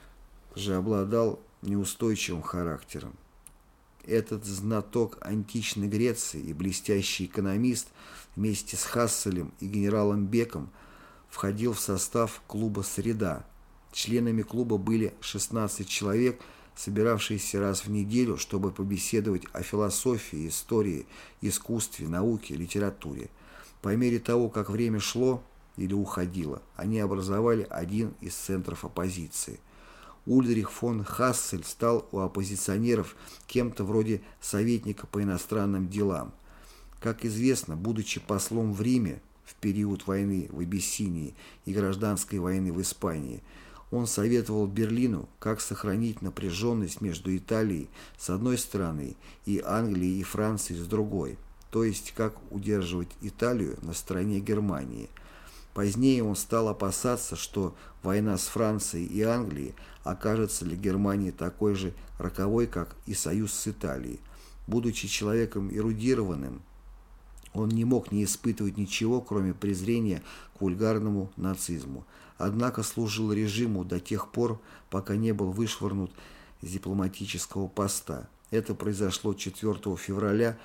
же обладал неустойчивым характером. Этот знаток античной Греции и блестящий экономист вместе с Хасселем и генералом Беком входил в состав клуба «Среда». Членами клуба были 16 человек, собиравшиеся раз в неделю, чтобы побеседовать о философии, истории, искусстве, науке, литературе. По мере того, как время шло или уходило, они образовали один из центров оппозиции. Ульрих фон Хассель стал у оппозиционеров кем-то вроде советника по иностранным делам. Как известно, будучи послом в Риме в период войны в Абиссинии и гражданской войны в Испании, он советовал Берлину, как сохранить напряженность между Италией с одной стороны и Англией и Францией с другой, то есть как удерживать Италию на стороне Германии. Позднее он стал опасаться, что война с Францией и Англией окажется для Германии такой же роковой, как и союз с Италией. Будучи человеком эрудированным, он не мог не испытывать ничего, кроме презрения к вульгарному нацизму. Однако служил режиму до тех пор, пока не был вышвырнут с дипломатического поста. Это произошло 4 февраля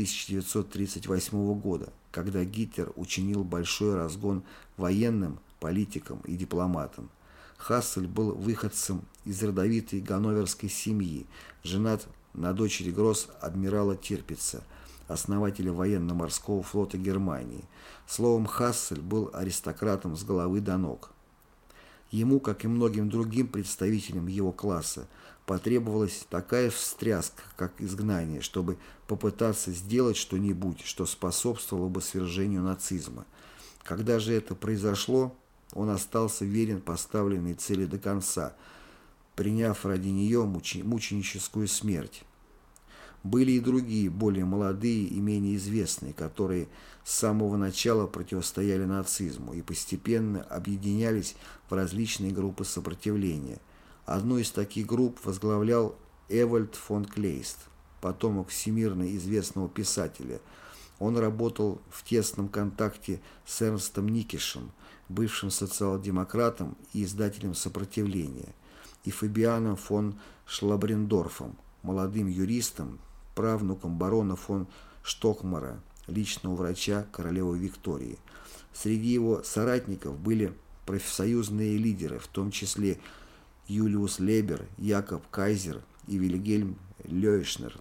1938 года, когда Гитлер учинил большой разгон военным, политикам и дипломатам. Хассель был выходцем из родовитой ганноверской семьи, женат на дочери гросс-адмирала Тирпица, основателя военно-морского флота Германии. Словом, Хассель был аристократом с головы до ног. Ему, как и многим другим представителям его класса, потребовалась такая встряска, как изгнание, чтобы попытаться сделать что-нибудь, что способствовало бы свержению нацизма. Когда же это произошло, он остался верен поставленной цели до конца, приняв ради нее мученическую смерть. Были и другие, более молодые и менее известные, которые с самого начала противостояли нацизму и постепенно объединялись в различные группы сопротивления. Одну из таких групп возглавлял Эвальд фон Клейст, потомок всемирно известного писателя. Он работал в тесном контакте с Эрнстом Никишем, бывшим социал-демократом и издателем «Сопротивления», и Фабианом фон Шлабрендорфом, молодым юристом, правнуком барона фон Штокмара, личного врача королевы Виктории. Среди его соратников были профсоюзные лидеры, в том числе Юлиус Лебер, Якоб Кайзер и Вильгельм Лёйшнер.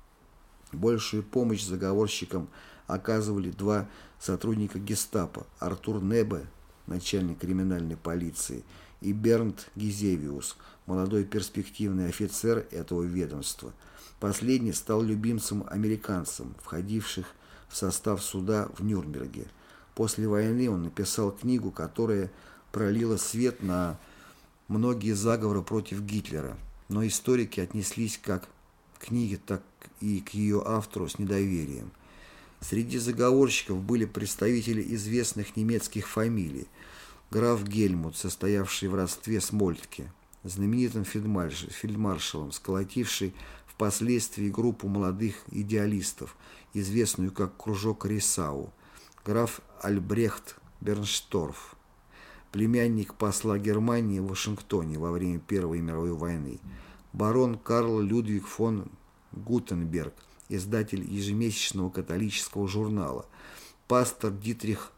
Большую помощь заговорщикам оказывали два сотрудника гестапо: Артур Небе, начальник криминальной полиции, и Бернт Гизевиус, молодой перспективный офицер этого ведомства. Последний стал любимцем американцам, входивших в состав суда в Нюрнберге. После войны он написал книгу, которая пролила свет на многие заговоры против Гитлера, но историки отнеслись как к книге, так и к ее автору с недоверием. Среди заговорщиков были представители известных немецких фамилий: граф Гельмут, состоявший в родстве с Мольтке, знаменитым фельдмаршалом, сколотивший впоследствии группу молодых идеалистов, известную как «Кружок Рисау», граф Альбрехт Берншторф, племянник посла Германии в Вашингтоне во время Первой мировой войны, барон Карл Людвиг фон Гутенберг, издатель ежемесячного католического журнала, пастор Дитрих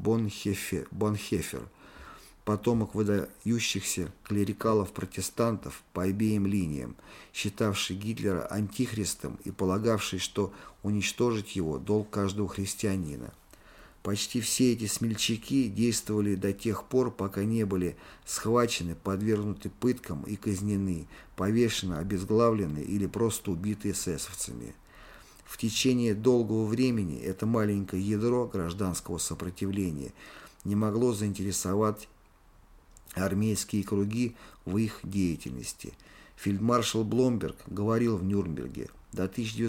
Бонхефер, потомок выдающихся клерикалов-протестантов по обеим линиям, считавший Гитлера антихристом и полагавший, что уничтожить его – долг каждого христианина. Почти все эти смельчаки действовали до тех пор, пока не были схвачены, подвергнуты пыткам и казнены, повешены, обезглавлены или просто убиты эсэсовцами. В течение долгого времени это маленькое ядро гражданского сопротивления не могло заинтересовать армейские круги в их деятельности. Фельдмаршал Бломберг говорил в Нюрнберге: до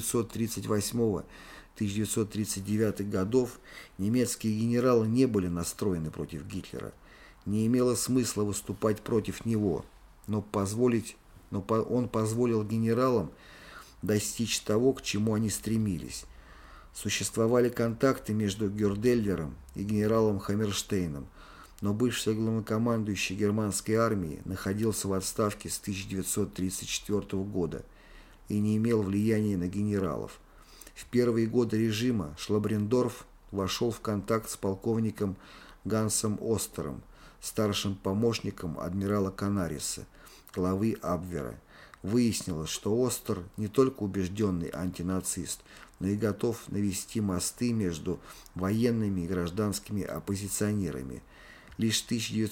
1938-1939 годов немецкие генералы не были настроены против Гитлера. Не имело смысла выступать против него, но он позволил генералам достичь того, к чему они стремились. Существовали контакты между Гёрделлером и генералом Хаммерштейном, но бывший главнокомандующий германской армии находился в отставке с 1934 года и не имел влияния на генералов. В первые годы режима Шлабрендорф вошел в контакт с полковником Гансом Остером, старшим помощником адмирала Канариса, главы Абвера. Выяснилось, что Остер не только убежденный антинацист, но и готов навести мосты между военными и гражданскими оппозиционерами. Лишь в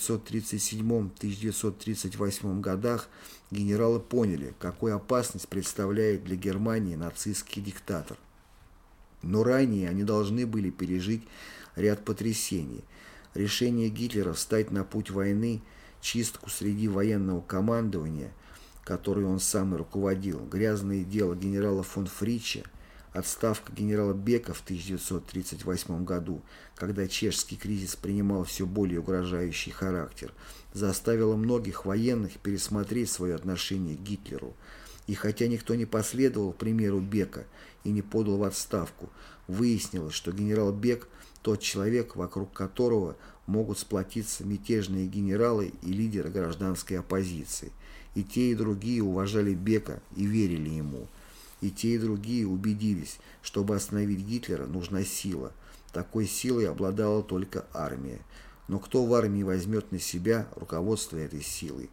1937-1938 годах генералы поняли, какую опасность представляет для Германии нацистский диктатор. Но ранее они должны были пережить ряд потрясений. Решение Гитлера встать на путь войны, чистку среди военного командования, которой он сам и руководил, грязное дело генерала фон Фрича, отставка генерала Бека в 1938 году, когда чешский кризис принимал все более угрожающий характер, заставила многих военных пересмотреть свое отношение к Гитлеру. И хотя никто не последовал примеру Бека и не подал в отставку, выяснилось, что генерал Бек – тот человек, вокруг которого могут сплотиться мятежные генералы и лидеры гражданской оппозиции. И те, и другие уважали Бека и верили ему. И те, и другие убедились, чтобы остановить Гитлера, нужна сила. Такой силой обладала только армия. Но кто в армии возьмет на себя руководство этой силой?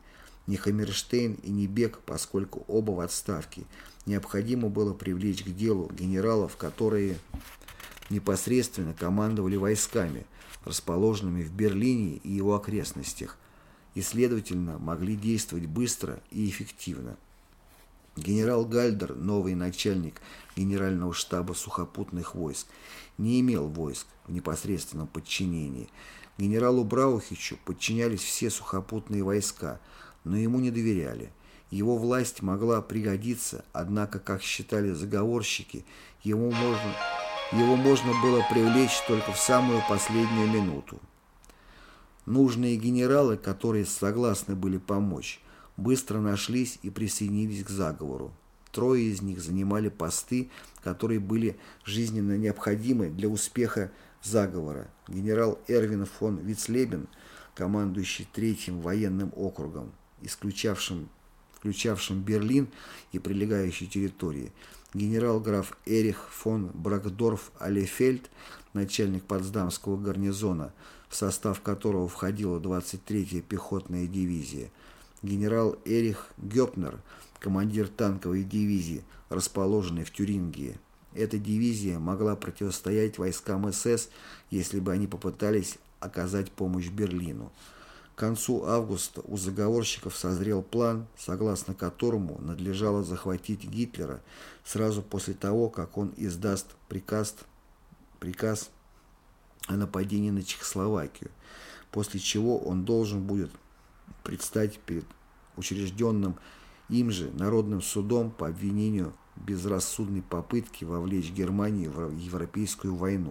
ни Хаммерштейн и ни Бек, поскольку оба в отставке. Необходимо было привлечь к делу генералов, которые непосредственно командовали войсками, расположенными в Берлине и его окрестностях, и, следовательно, могли действовать быстро и эффективно. Генерал Гальдер, новый начальник Генерального штаба сухопутных войск, не имел войск в непосредственном подчинении. Генералу Браухичу подчинялись все сухопутные войска, но ему не доверяли. Его власть могла пригодиться, однако, как считали заговорщики, его можно было привлечь только в самую последнюю минуту. Нужные генералы, которые согласны были помочь, быстро нашлись и присоединились к заговору. Трое из них занимали посты, которые были жизненно необходимы для успеха заговора. Генерал Эрвин фон Вицлебен, командующий Третьим военным округом, включавшим Берлин и прилегающие территории, генерал-граф Эрих фон Брагдорф-Алефельд, начальник Потсдамского гарнизона, в состав которого входила 23-я пехотная дивизия, генерал Эрих Гёпнер, командир танковой дивизии, расположенной в Тюрингии. Эта дивизия могла противостоять войскам СС, если бы они попытались оказать помощь Берлину. К концу августа у заговорщиков созрел план, согласно которому надлежало захватить Гитлера сразу после того, как он издаст приказ о нападении на Чехословакию, после чего он должен будет предстать перед учрежденным им же Народным судом по обвинению в безрассудной попытке вовлечь Германию в Европейскую войну.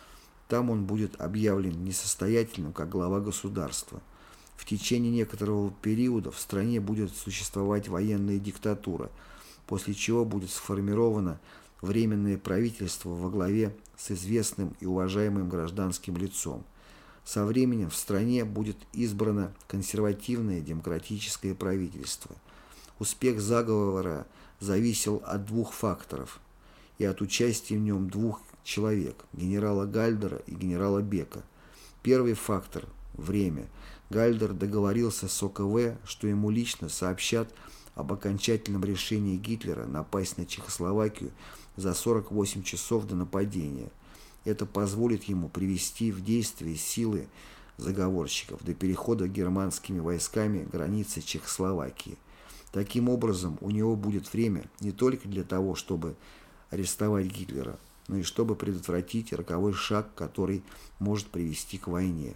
Там он будет объявлен несостоятельным как глава государства. В течение некоторого периода в стране будет существовать военная диктатура, после чего будет сформировано Временное правительство во главе с известным и уважаемым гражданским лицом. Со временем в стране будет избрано консервативное демократическое правительство. Успех заговора зависел от двух факторов и от участия в нем двух человек, генерала Гальдера и генерала Бека. Первый фактор – время. Гальдер договорился с ОКВ, что ему лично сообщат об окончательном решении Гитлера напасть на Чехословакию за 48 часов до нападения. Это позволит ему привести в действие силы заговорщиков до перехода германскими войсками границы Чехословакии. Таким образом, у него будет время не только для того, чтобы арестовать Гитлера, но и чтобы предотвратить роковой шаг, который может привести к войне.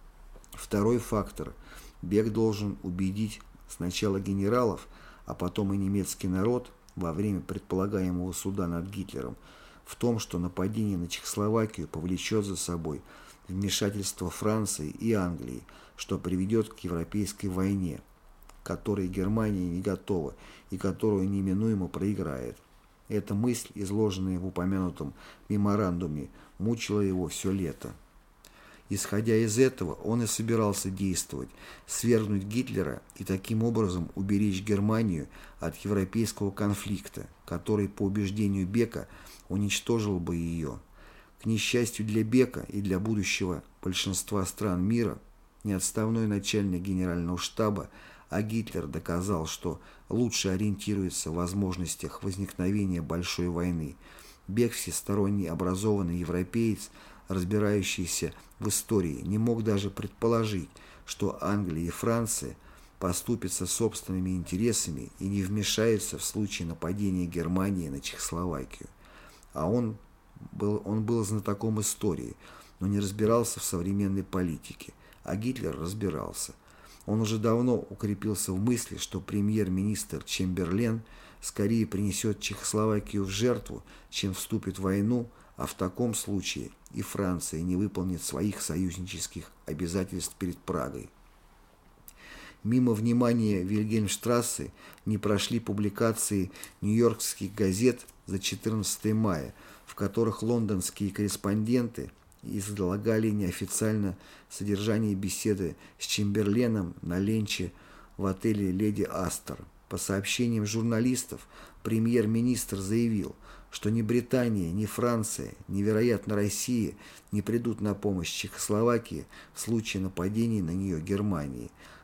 Второй фактор. Бек должен убедить сначала генералов, а потом и немецкий народ во время предполагаемого суда над Гитлером в том, что нападение на Чехословакию повлечет за собой вмешательство Франции и Англии, что приведет к европейской войне, к которой Германия не готова и которую неминуемо проиграет. Эта мысль, изложенная в упомянутом меморандуме, мучила его все лето. Исходя из этого, он и собирался действовать, свергнуть Гитлера и таким образом уберечь Германию от европейского конфликта, который, по убеждению Бека, уничтожил бы ее. К несчастью для Бека и для будущего большинства стран мира, не отставной начальник Генерального штаба, а Гитлер доказал, что лучше ориентируется в возможностях возникновения большой войны. Бек, всесторонне образованный европеец, разбирающийся в истории, не мог даже предположить, что Англия и Франция поступятся собственными интересами и не вмешаются в случае нападения Германии на Чехословакию. А он был знатоком истории, но не разбирался в современной политике, а Гитлер разбирался. Он уже давно укрепился в мысли, что премьер-министр Чемберлен скорее принесет Чехословакию в жертву, чем вступит в войну, а в таком случае и Франция не выполнит своих союзнических обязательств перед Прагой. Мимо внимания Вильгельмштрассе не прошли публикации нью-йоркских газет за 14 мая, в которых лондонские корреспонденты излагали неофициально содержание беседы с Чемберленом на ленче в отеле «Леди Астер». По сообщениям журналистов, премьер-министр заявил, что ни Британия, ни Франция, ни, вероятно, Россия не придут на помощь Чехословакии в случае нападения на нее Германии,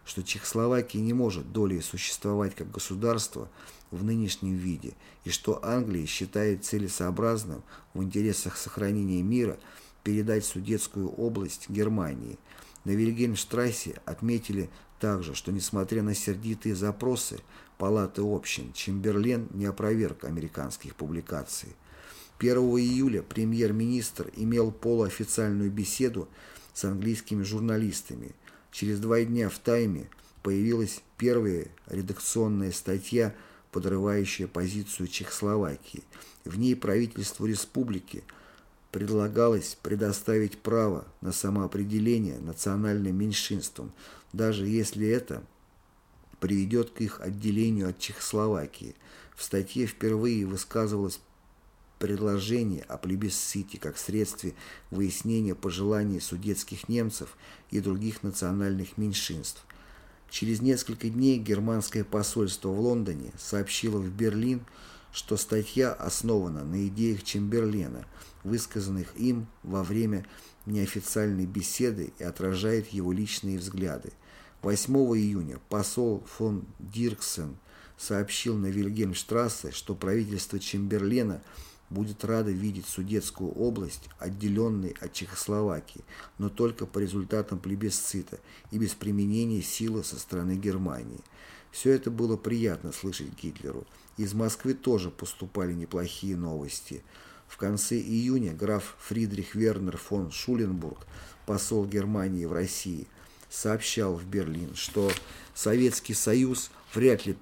что Чехословакия не может долей существовать как государство в нынешнем виде, и что Англия считает целесообразным в интересах сохранения мира передать Судетскую область Германии. На Вильгельмштрассе отметили также, что несмотря на сердитые запросы Палаты общин, Чемберлен не опроверг американских публикаций. 1 июля премьер-министр имел полуофициальную беседу с английскими журналистами. Через 2 дня в «Тайме» появилась первая редакционная статья, подрывающая позицию Чехословакии. В ней правительству республики предлагалось предоставить право на самоопределение национальным меньшинствам, даже если это приведет к их отделению от Чехословакии. В статье впервые высказывалось предложение о плебисците как средстве выяснения пожеланий судетских немцев и других национальных меньшинств. Через несколько дней германское посольство в Лондоне сообщило в Берлин, что статья основана на идеях Чемберлена, высказанных им во время неофициальной беседы, и отражает его личные взгляды. 8 июня посол фон Дирксен сообщил на Вильгельмштрассе, что правительство Чемберлена будет радо видеть Судетскую область, отделенной от Чехословакии, но только по результатам плебисцита и без применения силы со стороны Германии. Все это было приятно слышать Гитлеру. Из Москвы тоже поступали неплохие новости. В конце июня граф Фридрих Вернер фон Шуленбург, посол Германии в России, сообщал в Берлин, что Советский Союз вряд ли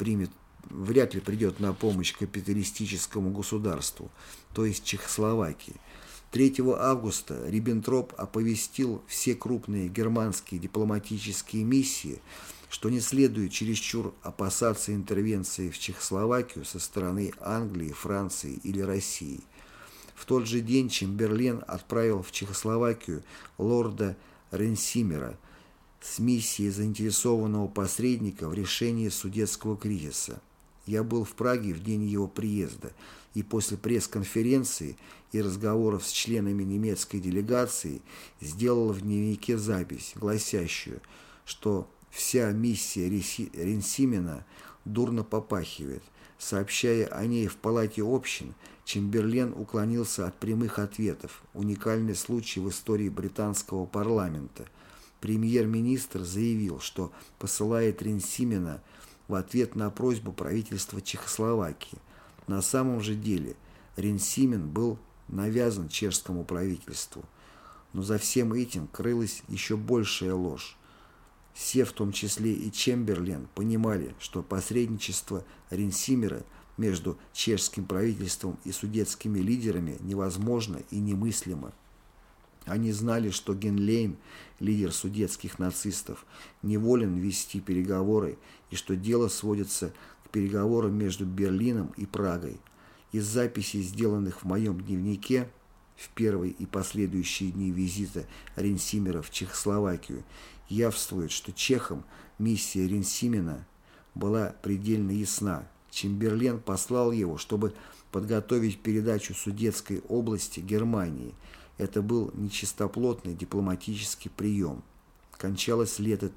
придет на помощь капиталистическому государству, то есть Чехословакии. 3 августа Риббентроп оповестил все крупные германские дипломатические миссии, что не следует чересчур опасаться интервенции в Чехословакию со стороны Англии, Франции или России. В тот же день Чемберлен отправил в Чехословакию лорда Ренсимера с миссией заинтересованного посредника в решении Судетского кризиса. Я был в Праге в день его приезда, и после пресс-конференции и разговоров с членами немецкой делегации сделал в дневнике запись, гласящую, что вся миссия Ренсимена дурно попахивает. Сообщая о ней в Палате общин, Чемберлен уклонился от прямых ответов, уникальный случай в истории британского парламента. Премьер-министр заявил, что посылает Ренсимена в ответ на просьбу правительства Чехословакии. На самом же деле Ренсимен был навязан чешскому правительству. Но за всем этим крылась еще большая ложь. Все, в том числе и Чемберлен, понимали, что посредничество Ренсимера между чешским правительством и судетскими лидерами невозможно и немыслимо. Они знали, что Генлейн, лидер судетских нацистов, не волен вести переговоры и что дело сводится к переговорам между Берлином и Прагой. Из записей, сделанных в моем дневнике в первые и последующие дни визита Ренсимера в Чехословакию, явствует, что чехам миссия Ренсимена была предельно ясна. Чемберлен послал его, чтобы подготовить передачу Судетской области Германии. Это был нечистоплотный дипломатический прием. Кончалось лето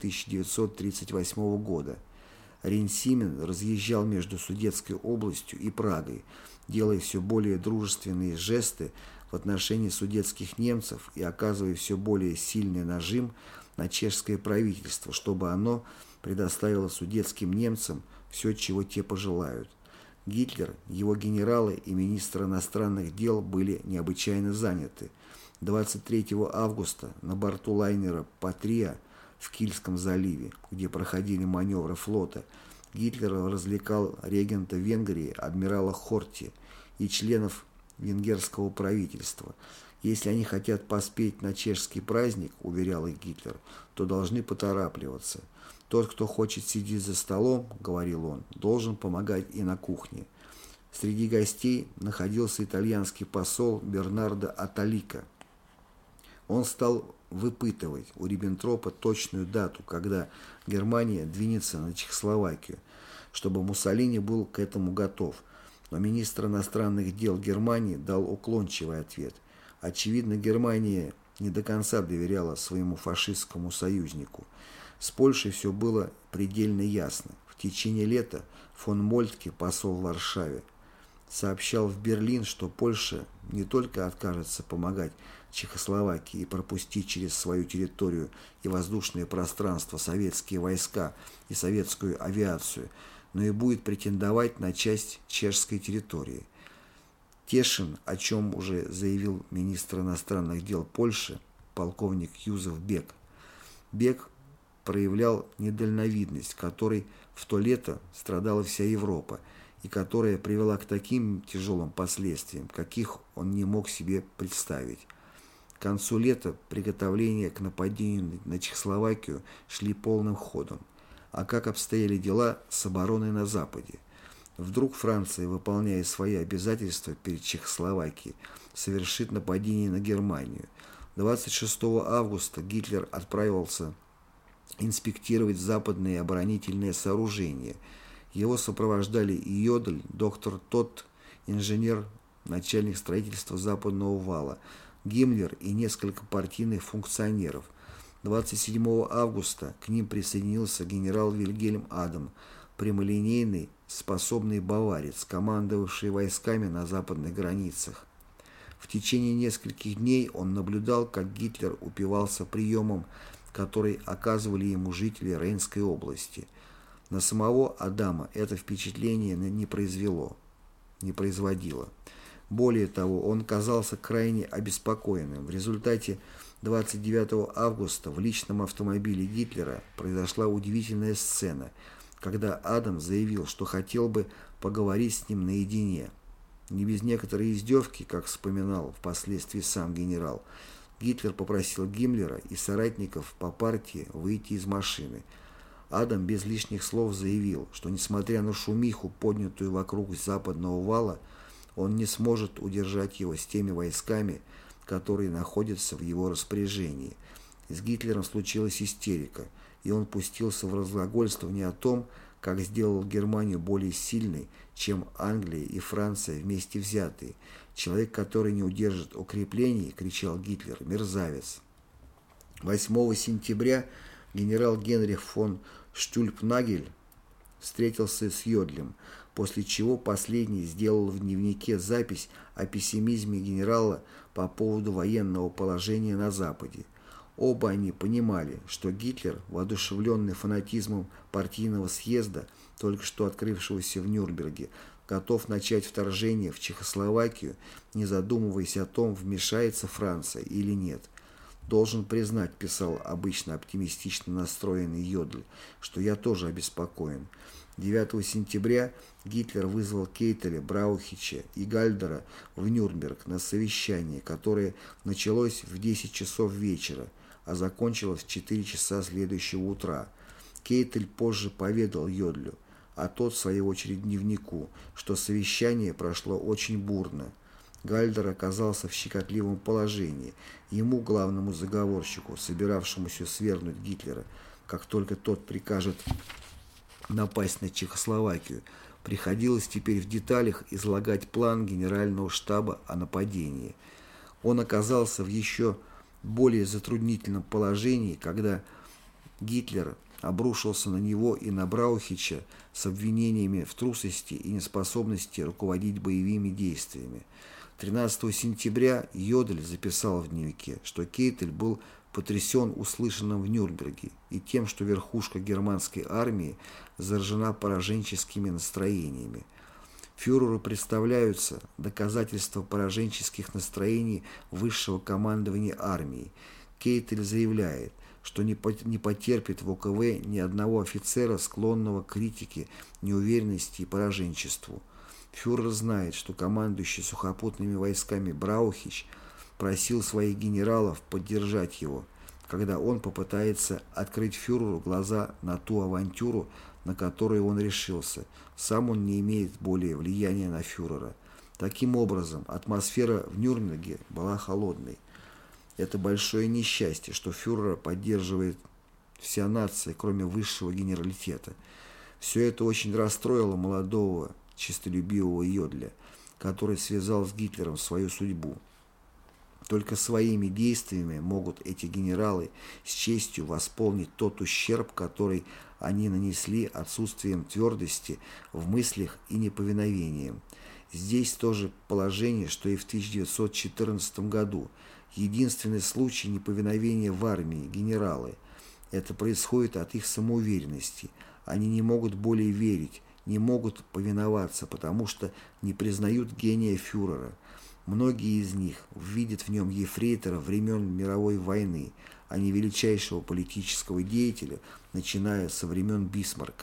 1938 года. Ренсимен разъезжал между Судетской областью и Прагой, делая все более дружественные жесты в отношении судетских немцев и оказывая все более сильный нажим на чешское правительство, чтобы оно предоставило судетским немцам все, чего те пожелают. Гитлер, его генералы и министр иностранных дел были необычайно заняты. 23 августа на борту лайнера «Патрия» в Кильском заливе, где проходили маневры флота, Гитлер развлекал регента Венгрии адмирала Хорти и членов венгерского правительства. Если они хотят поспеть на чешский праздник, уверял их Гитлер, то должны поторапливаться. Тот, кто хочет сидеть за столом, говорил он, должен помогать и на кухне. Среди гостей находился итальянский посол Бернардо Аталика. Он стал выпытывать у Риббентропа точную дату, когда Германия двинется на Чехословакию, чтобы Муссолини был к этому готов. Но министр иностранных дел Германии дал уклончивый ответ. Очевидно, Германия не до конца доверяла своему фашистскому союзнику. С Польшей все было предельно ясно. В течение лета фон Мольтке, посол в Варшаве, сообщал в Берлин, что Польша не только откажется помогать Чехословакии и пропустить через свою территорию и воздушное пространство советские войска и советскую авиацию, но и будет претендовать на часть чешской территории. Тешин, о чем уже заявил министр иностранных дел Польши, полковник Юзеф Бек. Бек проявлял недальновидность, которой в то лето страдала вся Европа, и которая привела к таким тяжелым последствиям, каких он не мог себе представить. К концу лета приготовления к нападению на Чехословакию шли полным ходом. А как обстояли дела с обороной на Западе? Вдруг Франция, выполняя свои обязательства перед Чехословакией, совершит нападение на Германию. 26 августа Гитлер отправился инспектировать западные оборонительные сооружения. Его сопровождали Йодль, доктор Тотт, инженер, начальник строительства Западного вала, Гиммлер и несколько партийных функционеров. 27 августа к ним присоединился генерал Вильгельм Адам, прямолинейный, способный баварец, командовавший войсками на западных границах. В течение нескольких дней он наблюдал, как Гитлер упивался приемом, который оказывали ему жители Рейнской области. На самого Адама это впечатление не производило. Более того, он казался крайне обеспокоенным. В результате 29 августа в личном автомобиле Гитлера произошла удивительная сцена, когда Адам заявил, что хотел бы поговорить с ним наедине. Не без некоторой издевки, как вспоминал впоследствии сам генерал, Гитлер попросил Гиммлера и соратников по партии выйти из машины. Адам без лишних слов заявил, что несмотря на шумиху, поднятую вокруг Западного вала, он не сможет удержать его с теми войсками, которые находятся в его распоряжении. С Гитлером случилась истерика, и он пустился в разглагольствование о том, как сделал Германию более сильной, чем Англия и Франция вместе взятые. Человек, который не удержит укреплений, кричал Гитлер, мерзавец. 8 сентября генерал Генрих фон Штюльпнагель встретился с Йодлем, после чего последний сделал в дневнике запись о пессимизме генерала по поводу военного положения на Западе. Оба они понимали, что Гитлер, воодушевленный фанатизмом партийного съезда, только что открывшегося в Нюрнберге, готов начать вторжение в Чехословакию, не задумываясь о том, вмешается Франция или нет. «Должен признать», — писал обычно оптимистично настроенный Йодль, «что я тоже обеспокоен». 9 сентября Гитлер вызвал Кейтеля, Браухича и Гальдера в Нюрнберг на совещание, которое началось в 10 часов вечера, а закончилось в 4 часа следующего утра. Кейтель позже поведал Йодлю, а тот, в свою очередь, дневнику, что совещание прошло очень бурно. Гальдер оказался в щекотливом положении. Ему, главному заговорщику, собиравшемуся свергнуть Гитлера, как только тот прикажет напасть на Чехословакию, приходилось теперь в деталях излагать план Генерального штаба о нападении. Он оказался в еще более затруднительном положении, когда Гитлер обрушился на него и на Браухича с обвинениями в трусости и неспособности руководить боевыми действиями. 13 сентября Йодль записал в дневнике, что Кейтель был потрясен услышанным в Нюрнберге и тем, что верхушка германской армии заражена пораженческими настроениями. Фюреру представляются доказательства пораженческих настроений высшего командования армии. Кейтель заявляет, что не потерпит в ОКВ ни одного офицера, склонного к критике, неуверенности и пораженчеству. Фюрер знает, что командующий сухопутными войсками Браухич просил своих генералов поддержать его, когда он попытается открыть фюреру глаза на ту авантюру, на которую он решился. Сам он не имеет более влияния на фюрера. Таким образом, атмосфера в Нюрнберге была холодной. Это большое несчастье, что фюрера поддерживает вся нация, кроме высшего генералитета. Все это очень расстроило молодого, честолюбивого Йодля, который связал с Гитлером свою судьбу. Только своими действиями могут эти генералы с честью восполнить тот ущерб, который они нанесли отсутствием твердости в мыслях и неповиновением. Здесь то же положение, что и в 1914 году. Единственный случай неповиновения в армии – генералы. Это происходит от их самоуверенности. Они не могут более верить, не могут повиноваться, потому что не признают гения фюрера. Многие из них видят в нем ефрейтора времен мировой войны, а не величайшего политического деятеля, начиная со времен Бисмарка.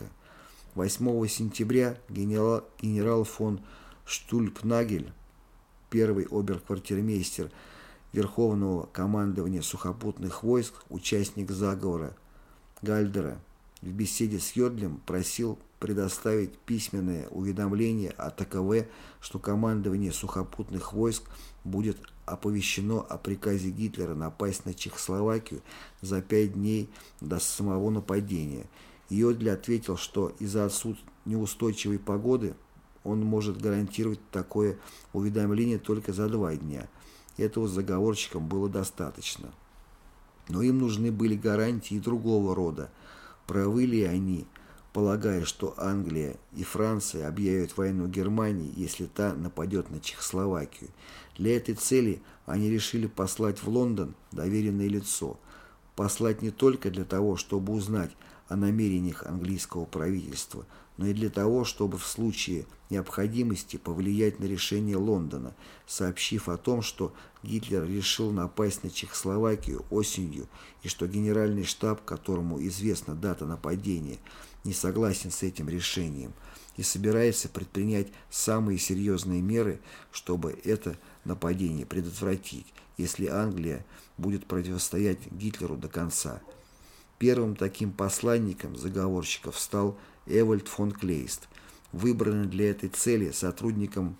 8 сентября генерал фон Штульпнагель, первый оберквартирмейстер Верховного командования сухопутных войск, участник заговора Гальдера, в беседе с Йодлем просил предоставить письменное уведомление от АКВ, что командование сухопутных войск будет оповещено о приказе Гитлера напасть на Чехословакию за 5 дней до самого нападения. Йодль ответил, что из-за неустойчивой погоды он может гарантировать такое уведомление только за 2 дня. Этого заговорщикам было достаточно. Но им нужны были гарантии другого рода. Правы ли они, полагая, что Англия и Франция объявят войну Германии, если та нападет на Чехословакию? Для этой цели они решили послать в Лондон доверенное лицо. Послать не только для того, чтобы узнать о намерениях английского правительства, но и для того, чтобы в случае необходимости повлиять на решение Лондона, сообщив о том, что Гитлер решил напасть на Чехословакию осенью и что Генеральный штаб, которому известна дата нападения, не согласен с этим решением и собирается предпринять самые серьезные меры, чтобы это нападение предотвратить, если Англия будет противостоять Гитлеру до конца. Первым таким посланником заговорщиков стал Эвальд фон Клейст, выбранный для этой цели сотрудником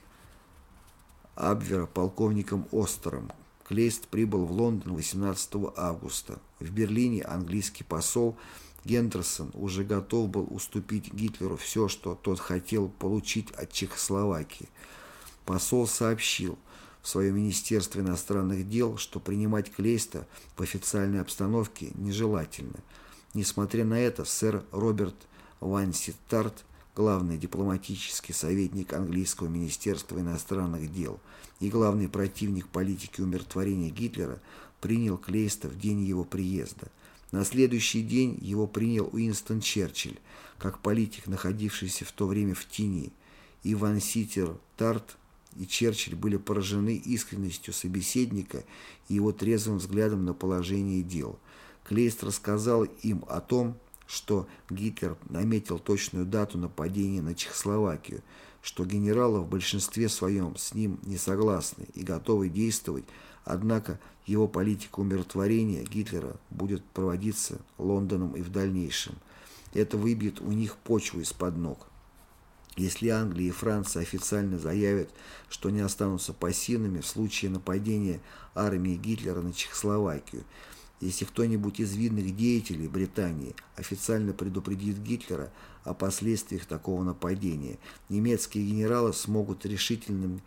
Абвера полковником Остером. Клейст прибыл в Лондон 18 августа. В Берлине английский посол Гендерсон уже готов был уступить Гитлеру все, что тот хотел получить от Чехословакии. Посол сообщил в своем Министерстве иностранных дел, что принимать Клейста в официальной обстановке нежелательно. Несмотря на это, сэр Роберт Ванситарт, главный дипломатический советник английского Министерства иностранных дел и главный противник политики умиротворения Гитлера, принял Клейста в день его приезда. На следующий день его принял Уинстон Черчилль, как политик, находившийся в то время в тени, и Ванситарт и Черчилль были поражены искренностью собеседника и его трезвым взглядом на положение дел. Клейст рассказал им о том, что Гитлер наметил точную дату нападения на Чехословакию, что генералы в большинстве своем с ним не согласны и готовы действовать, однако его политика умиротворения Гитлера будет проводиться Лондоном и в дальнейшем. Это выбьет у них почву из-под ног. Если Англия и Франция официально заявят, что не останутся пассивными в случае нападения армии Гитлера на Чехословакию, если кто-нибудь из видных деятелей Британии официально предупредит Гитлера о последствиях такого нападения, немецкие генералы смогут решительными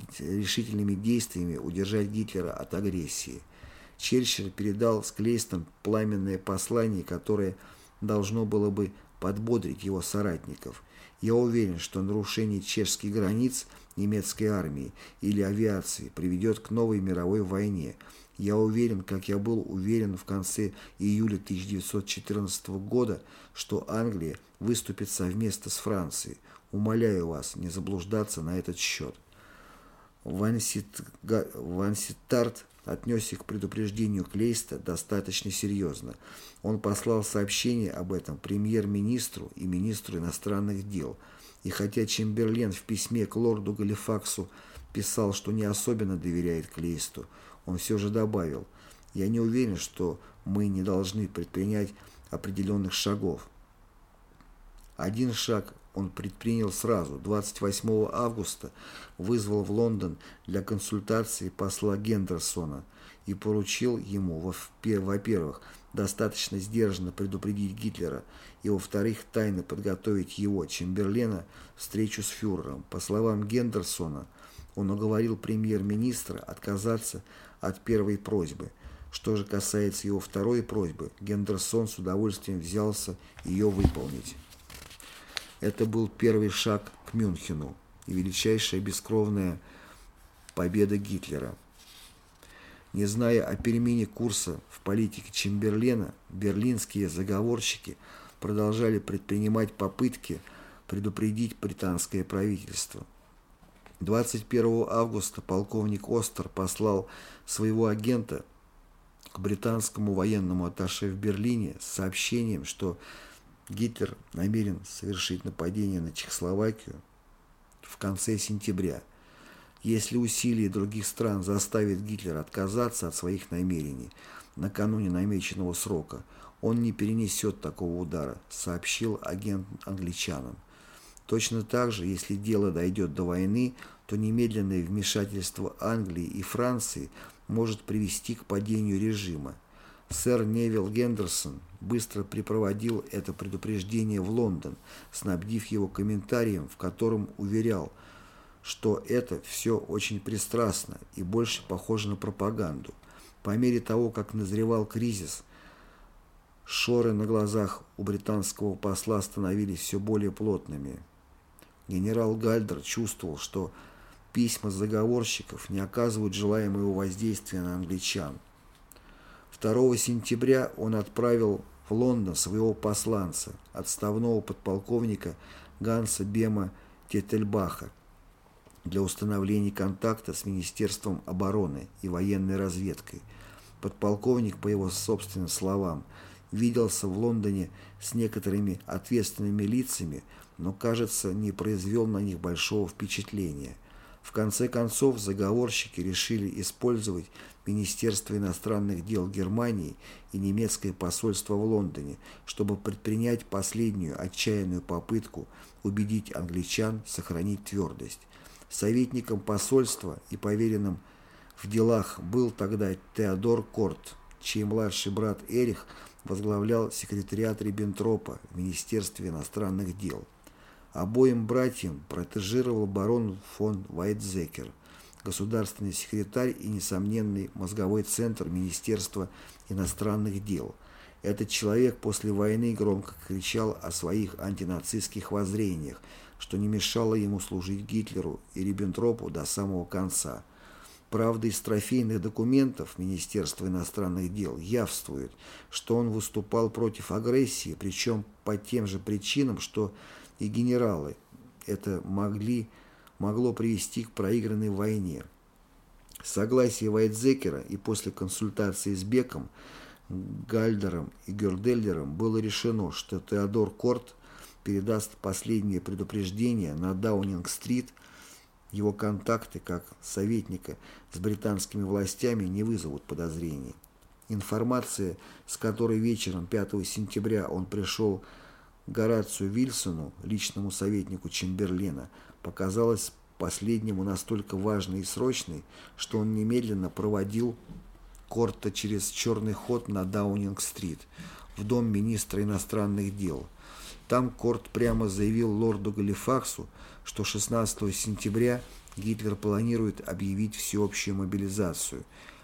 действиями удержать Гитлера от агрессии. Черчилль передал с Клейстом пламенное послание, которое должно было бы подбодрить его соратников. Я уверен, что нарушение чешских границ немецкой армии или авиации приведет к новой мировой войне. Я уверен, как я был уверен в конце июля 1914 года, что Англия выступит совместно с Францией. Умоляю вас не заблуждаться на этот счет. Ванситарт отнесся к предупреждению Клейста достаточно серьезно. Он послал сообщение об этом премьер-министру и министру иностранных дел. И хотя Чемберлен в письме к лорду Галифаксу писал, что не особенно доверяет Клейсту, он все же добавил: «Я не уверен, что мы не должны предпринять определенных шагов». Один шаг он предпринял сразу. 28 августа вызвал в Лондон для консультации посла Гендерсона и поручил ему, во-первых, достаточно сдержанно предупредить Гитлера и, во-вторых, тайно подготовить его, Чемберлена, встречу с фюрером. По словам Гендерсона, он уговорил премьер-министра отказаться от первой просьбы. Что же касается его второй просьбы, Гендерсон с удовольствием взялся ее выполнить. Это был первый шаг к Мюнхену и величайшая бескровная победа Гитлера. Не зная о перемене курса в политике Чемберлена, берлинские заговорщики продолжали предпринимать попытки предупредить британское правительство. 21 августа полковник Остер послал своего агента к британскому военному атташе в Берлине с сообщением, что Гитлер намерен совершить нападение на Чехословакию в конце сентября. Если усилия других стран заставят Гитлера отказаться от своих намерений накануне намеченного срока, он не перенесет такого удара, сообщил агент англичанам. Точно так же, если дело дойдет до войны, то немедленное вмешательство Англии и Франции может привести к падению режима. Сэр Невилл Гендерсон быстро припроводил это предупреждение в Лондон, снабдив его комментарием, в котором уверял, что это все очень пристрастно и больше похоже на пропаганду. По мере того, как назревал кризис, шоры на глазах у британского посла становились все более плотными. Генерал Гальдер чувствовал, что письма заговорщиков не оказывают желаемого воздействия на англичан. 2 сентября он отправил в Лондон своего посланца, отставного подполковника Ганса Бема Теттельбаха, для установления контакта с Министерством обороны и военной разведкой. Подполковник, по его собственным словам, виделся в Лондоне с некоторыми ответственными лицами, но, кажется, не произвел на них большого впечатления. В конце концов, заговорщики решили использовать Министерство иностранных дел Германии и немецкое посольство в Лондоне, чтобы предпринять последнюю отчаянную попытку убедить англичан сохранить твердость. Советником посольства и поверенным в делах был тогда Теодор Корт, чей младший брат Эрих возглавлял секретариат Риббентропа в Министерстве иностранных дел. Обоим братьям протежировал барон фон Вайтзекер, государственный секретарь и несомненный мозговой центр Министерства иностранных дел. Этот человек после войны громко кричал о своих антинацистских воззрениях, что не мешало ему служить Гитлеру и Риббентропу до самого конца. Правда, из трофейных документов Министерства иностранных дел явствует, что он выступал против агрессии, причем по тем же причинам, что и генералы. Это могло привести к проигранной войне. С согласия Вайтзекера и после консультации с Беком, Гальдером и Гюрдельдером было решено, что Теодор Корт передаст последнее предупреждение на Даунинг-стрит. Его контакты как советника с британскими властями не вызовут подозрений. Информация, с которой вечером 5 сентября он пришел к Горацию Вильсону, личному советнику Чемберлена, показалась последнему настолько важной и срочной, что он немедленно проводил Корта через черный ход на Даунинг-стрит в дом министра иностранных дел. Там Корт прямо заявил лорду Галифаксу, что 16 сентября Гитлер планирует объявить всеобщую мобилизацию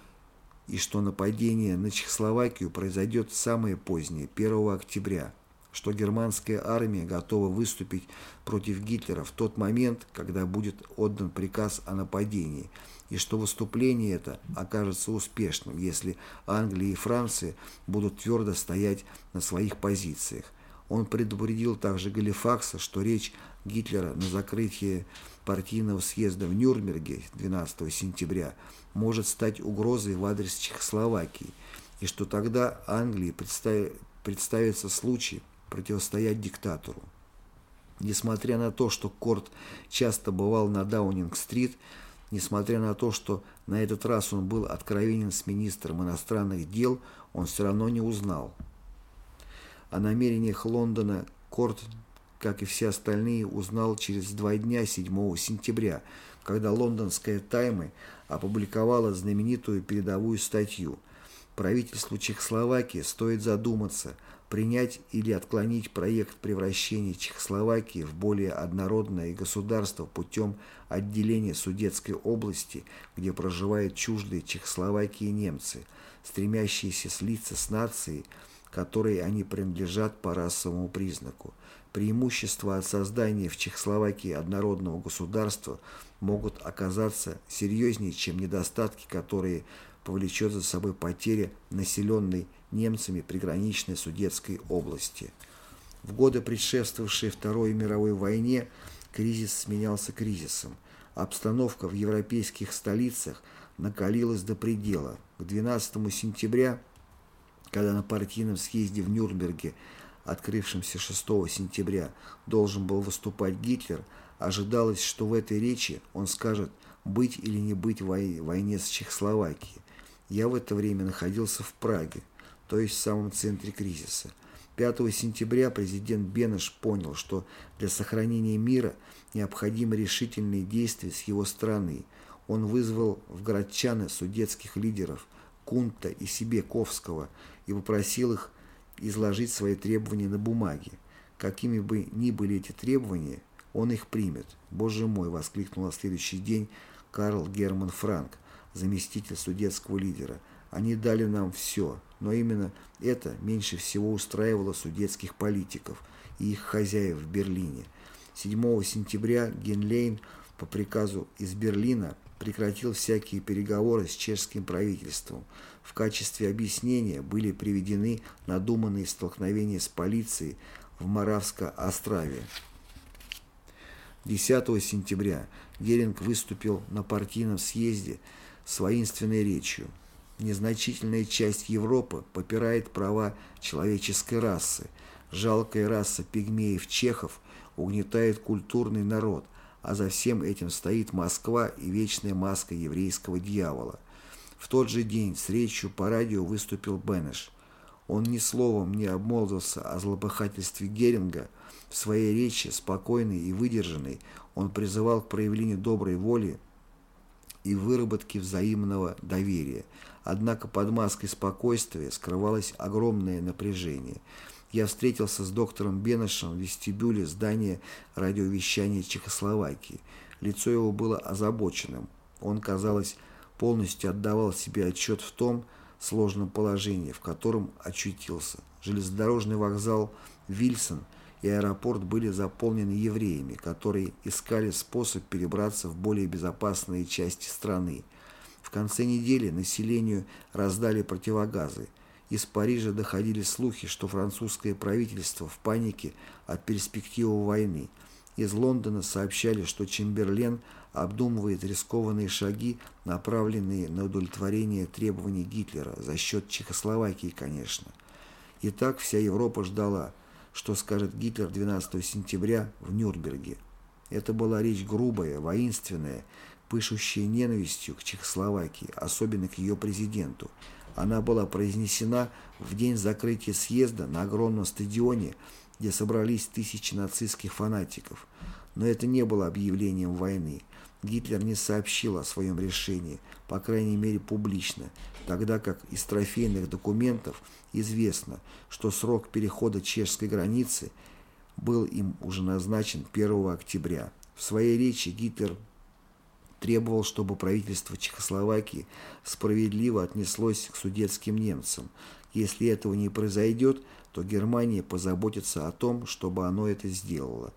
и что нападение на Чехословакию произойдет самое позднее, 1 октября, что германская армия готова выступить против Гитлера в тот момент, когда будет отдан приказ о нападении, и что выступление это окажется успешным, если Англия и Франция будут твердо стоять на своих позициях. Он предупредил также Галифакса, что речь Гитлера на закрытии партийного съезда в Нюрнберге 12 сентября может стать угрозой в адрес Чехословакии, и что тогда Англии представится случай противостоять диктатору. Несмотря на то, что Корт часто бывал на Даунинг-стрит, несмотря на то, что на этот раз он был откровенен с министром иностранных дел, он все равно не узнал. О намерениях Лондона Корт, как и все остальные, узнал через 2 дня, 7 сентября, когда лондонская «Таймс» опубликовала знаменитую передовую статью. Правительству Чехословакии стоит задуматься, принять или отклонить проект превращения Чехословакии в более однородное государство путем отделения Судетской области, где проживают чуждые Чехословакии немцы, стремящиеся слиться с нацией, которой они принадлежат по расовому признаку. Преимущества от создания в Чехословакии однородного государства могут оказаться серьезнее, чем недостатки, которые повлечет за собой потеря населенной немцами приграничной Судетской области. В годы, предшествовавшие Второй мировой войне, кризис сменялся кризисом. Обстановка в европейских столицах накалилась до предела. К 12 сентября, когда на партийном съезде в Нюрнберге, открывшемся 6 сентября, должен был выступать Гитлер, ожидалось, что в этой речи он скажет «быть или не быть в войне с Чехословакией». Я в это время находился в Праге, то есть в самом центре кризиса. 5 сентября президент Бенеш понял, что для сохранения мира необходимы решительные действия с его стороны. Он вызвал в городчаны судетских лидеров Кунта и Себековского и попросил их изложить свои требования на бумаге. Какими бы ни были эти требования, он их примет. «Боже мой!» — воскликнул на следующий день Карл Герман Франк, заместитель судетского лидера. «Они дали нам все, но именно это меньше всего устраивало судетских политиков и их хозяев в Берлине». 7 сентября Генлейн по приказу из Берлина прекратил всякие переговоры с чешским правительством. В качестве объяснения были приведены надуманные столкновения с полицией в Моравско-Острове. 10 сентября Геринг выступил на партийном съезде с воинственной речью. Незначительная часть Европы попирает права человеческой расы. Жалкая раса пигмеев-чехов угнетает культурный народ, а за всем этим стоит Москва и вечная маска еврейского дьявола. В тот же день с речью по радио выступил Бенеш. Он ни словом не обмолвился о злопыхательстве Геринга. В своей речи, спокойной и выдержанной, он призывал к проявлению доброй воли и выработке взаимного доверия. Однако под маской спокойствия скрывалось огромное напряжение. Я встретился с доктором Бенешем в вестибюле здания радиовещания Чехословакии. Лицо его было озабоченным. Он, казалось, полностью отдавал себе отчет в том сложном положении, в котором очутился. Железнодорожный вокзал Вильсон и аэропорт были заполнены евреями, которые искали способ перебраться в более безопасные части страны. В конце недели населению раздали противогазы. Из Парижа доходили слухи, что французское правительство в панике от перспективы войны. Из Лондона сообщали, что Чемберлен обдумывает рискованные шаги, направленные на удовлетворение требований Гитлера, за счет Чехословакии, конечно. Итак, вся Европа ждала, что скажет Гитлер 12 сентября в Нюрнберге. Это была речь грубая, воинственная, пышущая ненавистью к Чехословакии, особенно к ее президенту. Она была произнесена в день закрытия съезда на огромном стадионе, где собрались тысячи нацистских фанатиков. Но это не было объявлением войны. Гитлер не сообщил о своем решении, по крайней мере публично, тогда как из трофейных документов известно, что срок перехода чешской границы был им уже назначен 1 октября. В своей речи Гитлер требовал, чтобы правительство Чехословакии справедливо отнеслось к судетским немцам. Если этого не произойдет, то Германия позаботится о том, чтобы оно это сделало.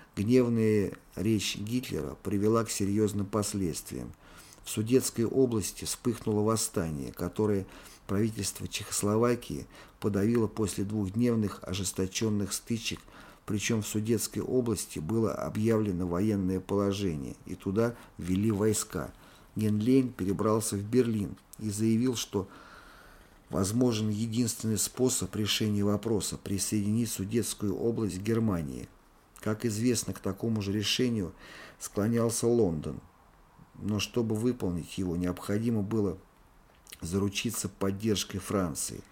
Гневная речь Гитлера привела к серьезным последствиям. В Судетской области вспыхнуло восстание, которое правительство Чехословакии подавило после двухдневных ожесточенных стычек. Причем в Судетской области было объявлено военное положение, и туда ввели войска. Генлейн перебрался в Берлин и заявил, что возможен единственный способ решения вопроса – присоединить Судетскую область к Германии. Как известно, к такому же решению склонялся Лондон. Но чтобы выполнить его, необходимо было заручиться поддержкой Франции.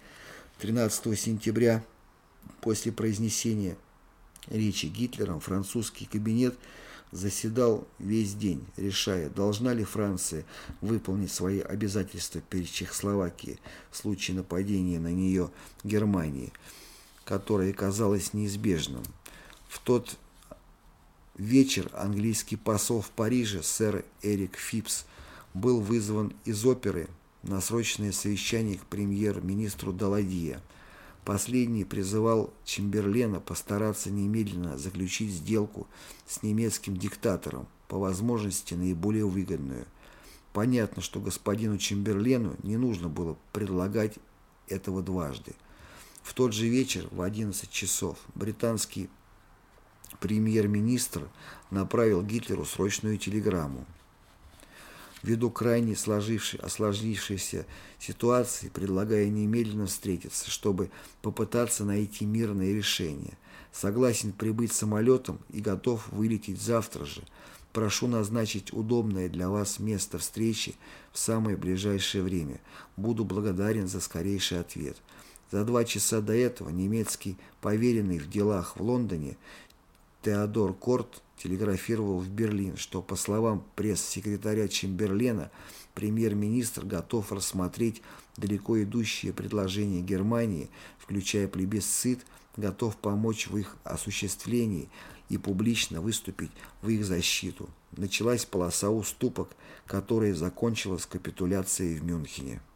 13 сентября, после произнесения речи Гитлером, французский кабинет заседал весь день, решая, должна ли Франция выполнить свои обязательства перед Чехословакией в случае нападения на нее Германии. которое казалось неизбежным. В тот вечер английский посол в Париже, сэр Эрик Фипс, был вызван из оперы на срочное совещание к премьер-министру Даладье. Последний призывал Чемберлена постараться немедленно заключить сделку с немецким диктатором, по возможности наиболее выгодную. Понятно, что господину Чемберлену не нужно было предлагать этого дважды. В тот же вечер в 11 часов британский премьер-министр направил Гитлеру срочную телеграмму. Ввиду крайне осложнившейся ситуации, предлагая немедленно встретиться, чтобы попытаться найти мирное решение. Согласен прибыть самолетом и готов вылететь завтра же. Прошу назначить удобное для вас место встречи в самое ближайшее время. Буду благодарен за скорейший ответ. За 2 часа до этого немецкий поверенный в делах в Лондоне Теодор Корт телеграфировал в Берлин, что, по словам пресс-секретаря Чемберлена, премьер-министр готов рассмотреть далеко идущие предложения Германии, включая плебисцит, готов помочь в их осуществлении и публично выступить в их защиту. Началась полоса уступок, которая закончилась капитуляцией в Мюнхене.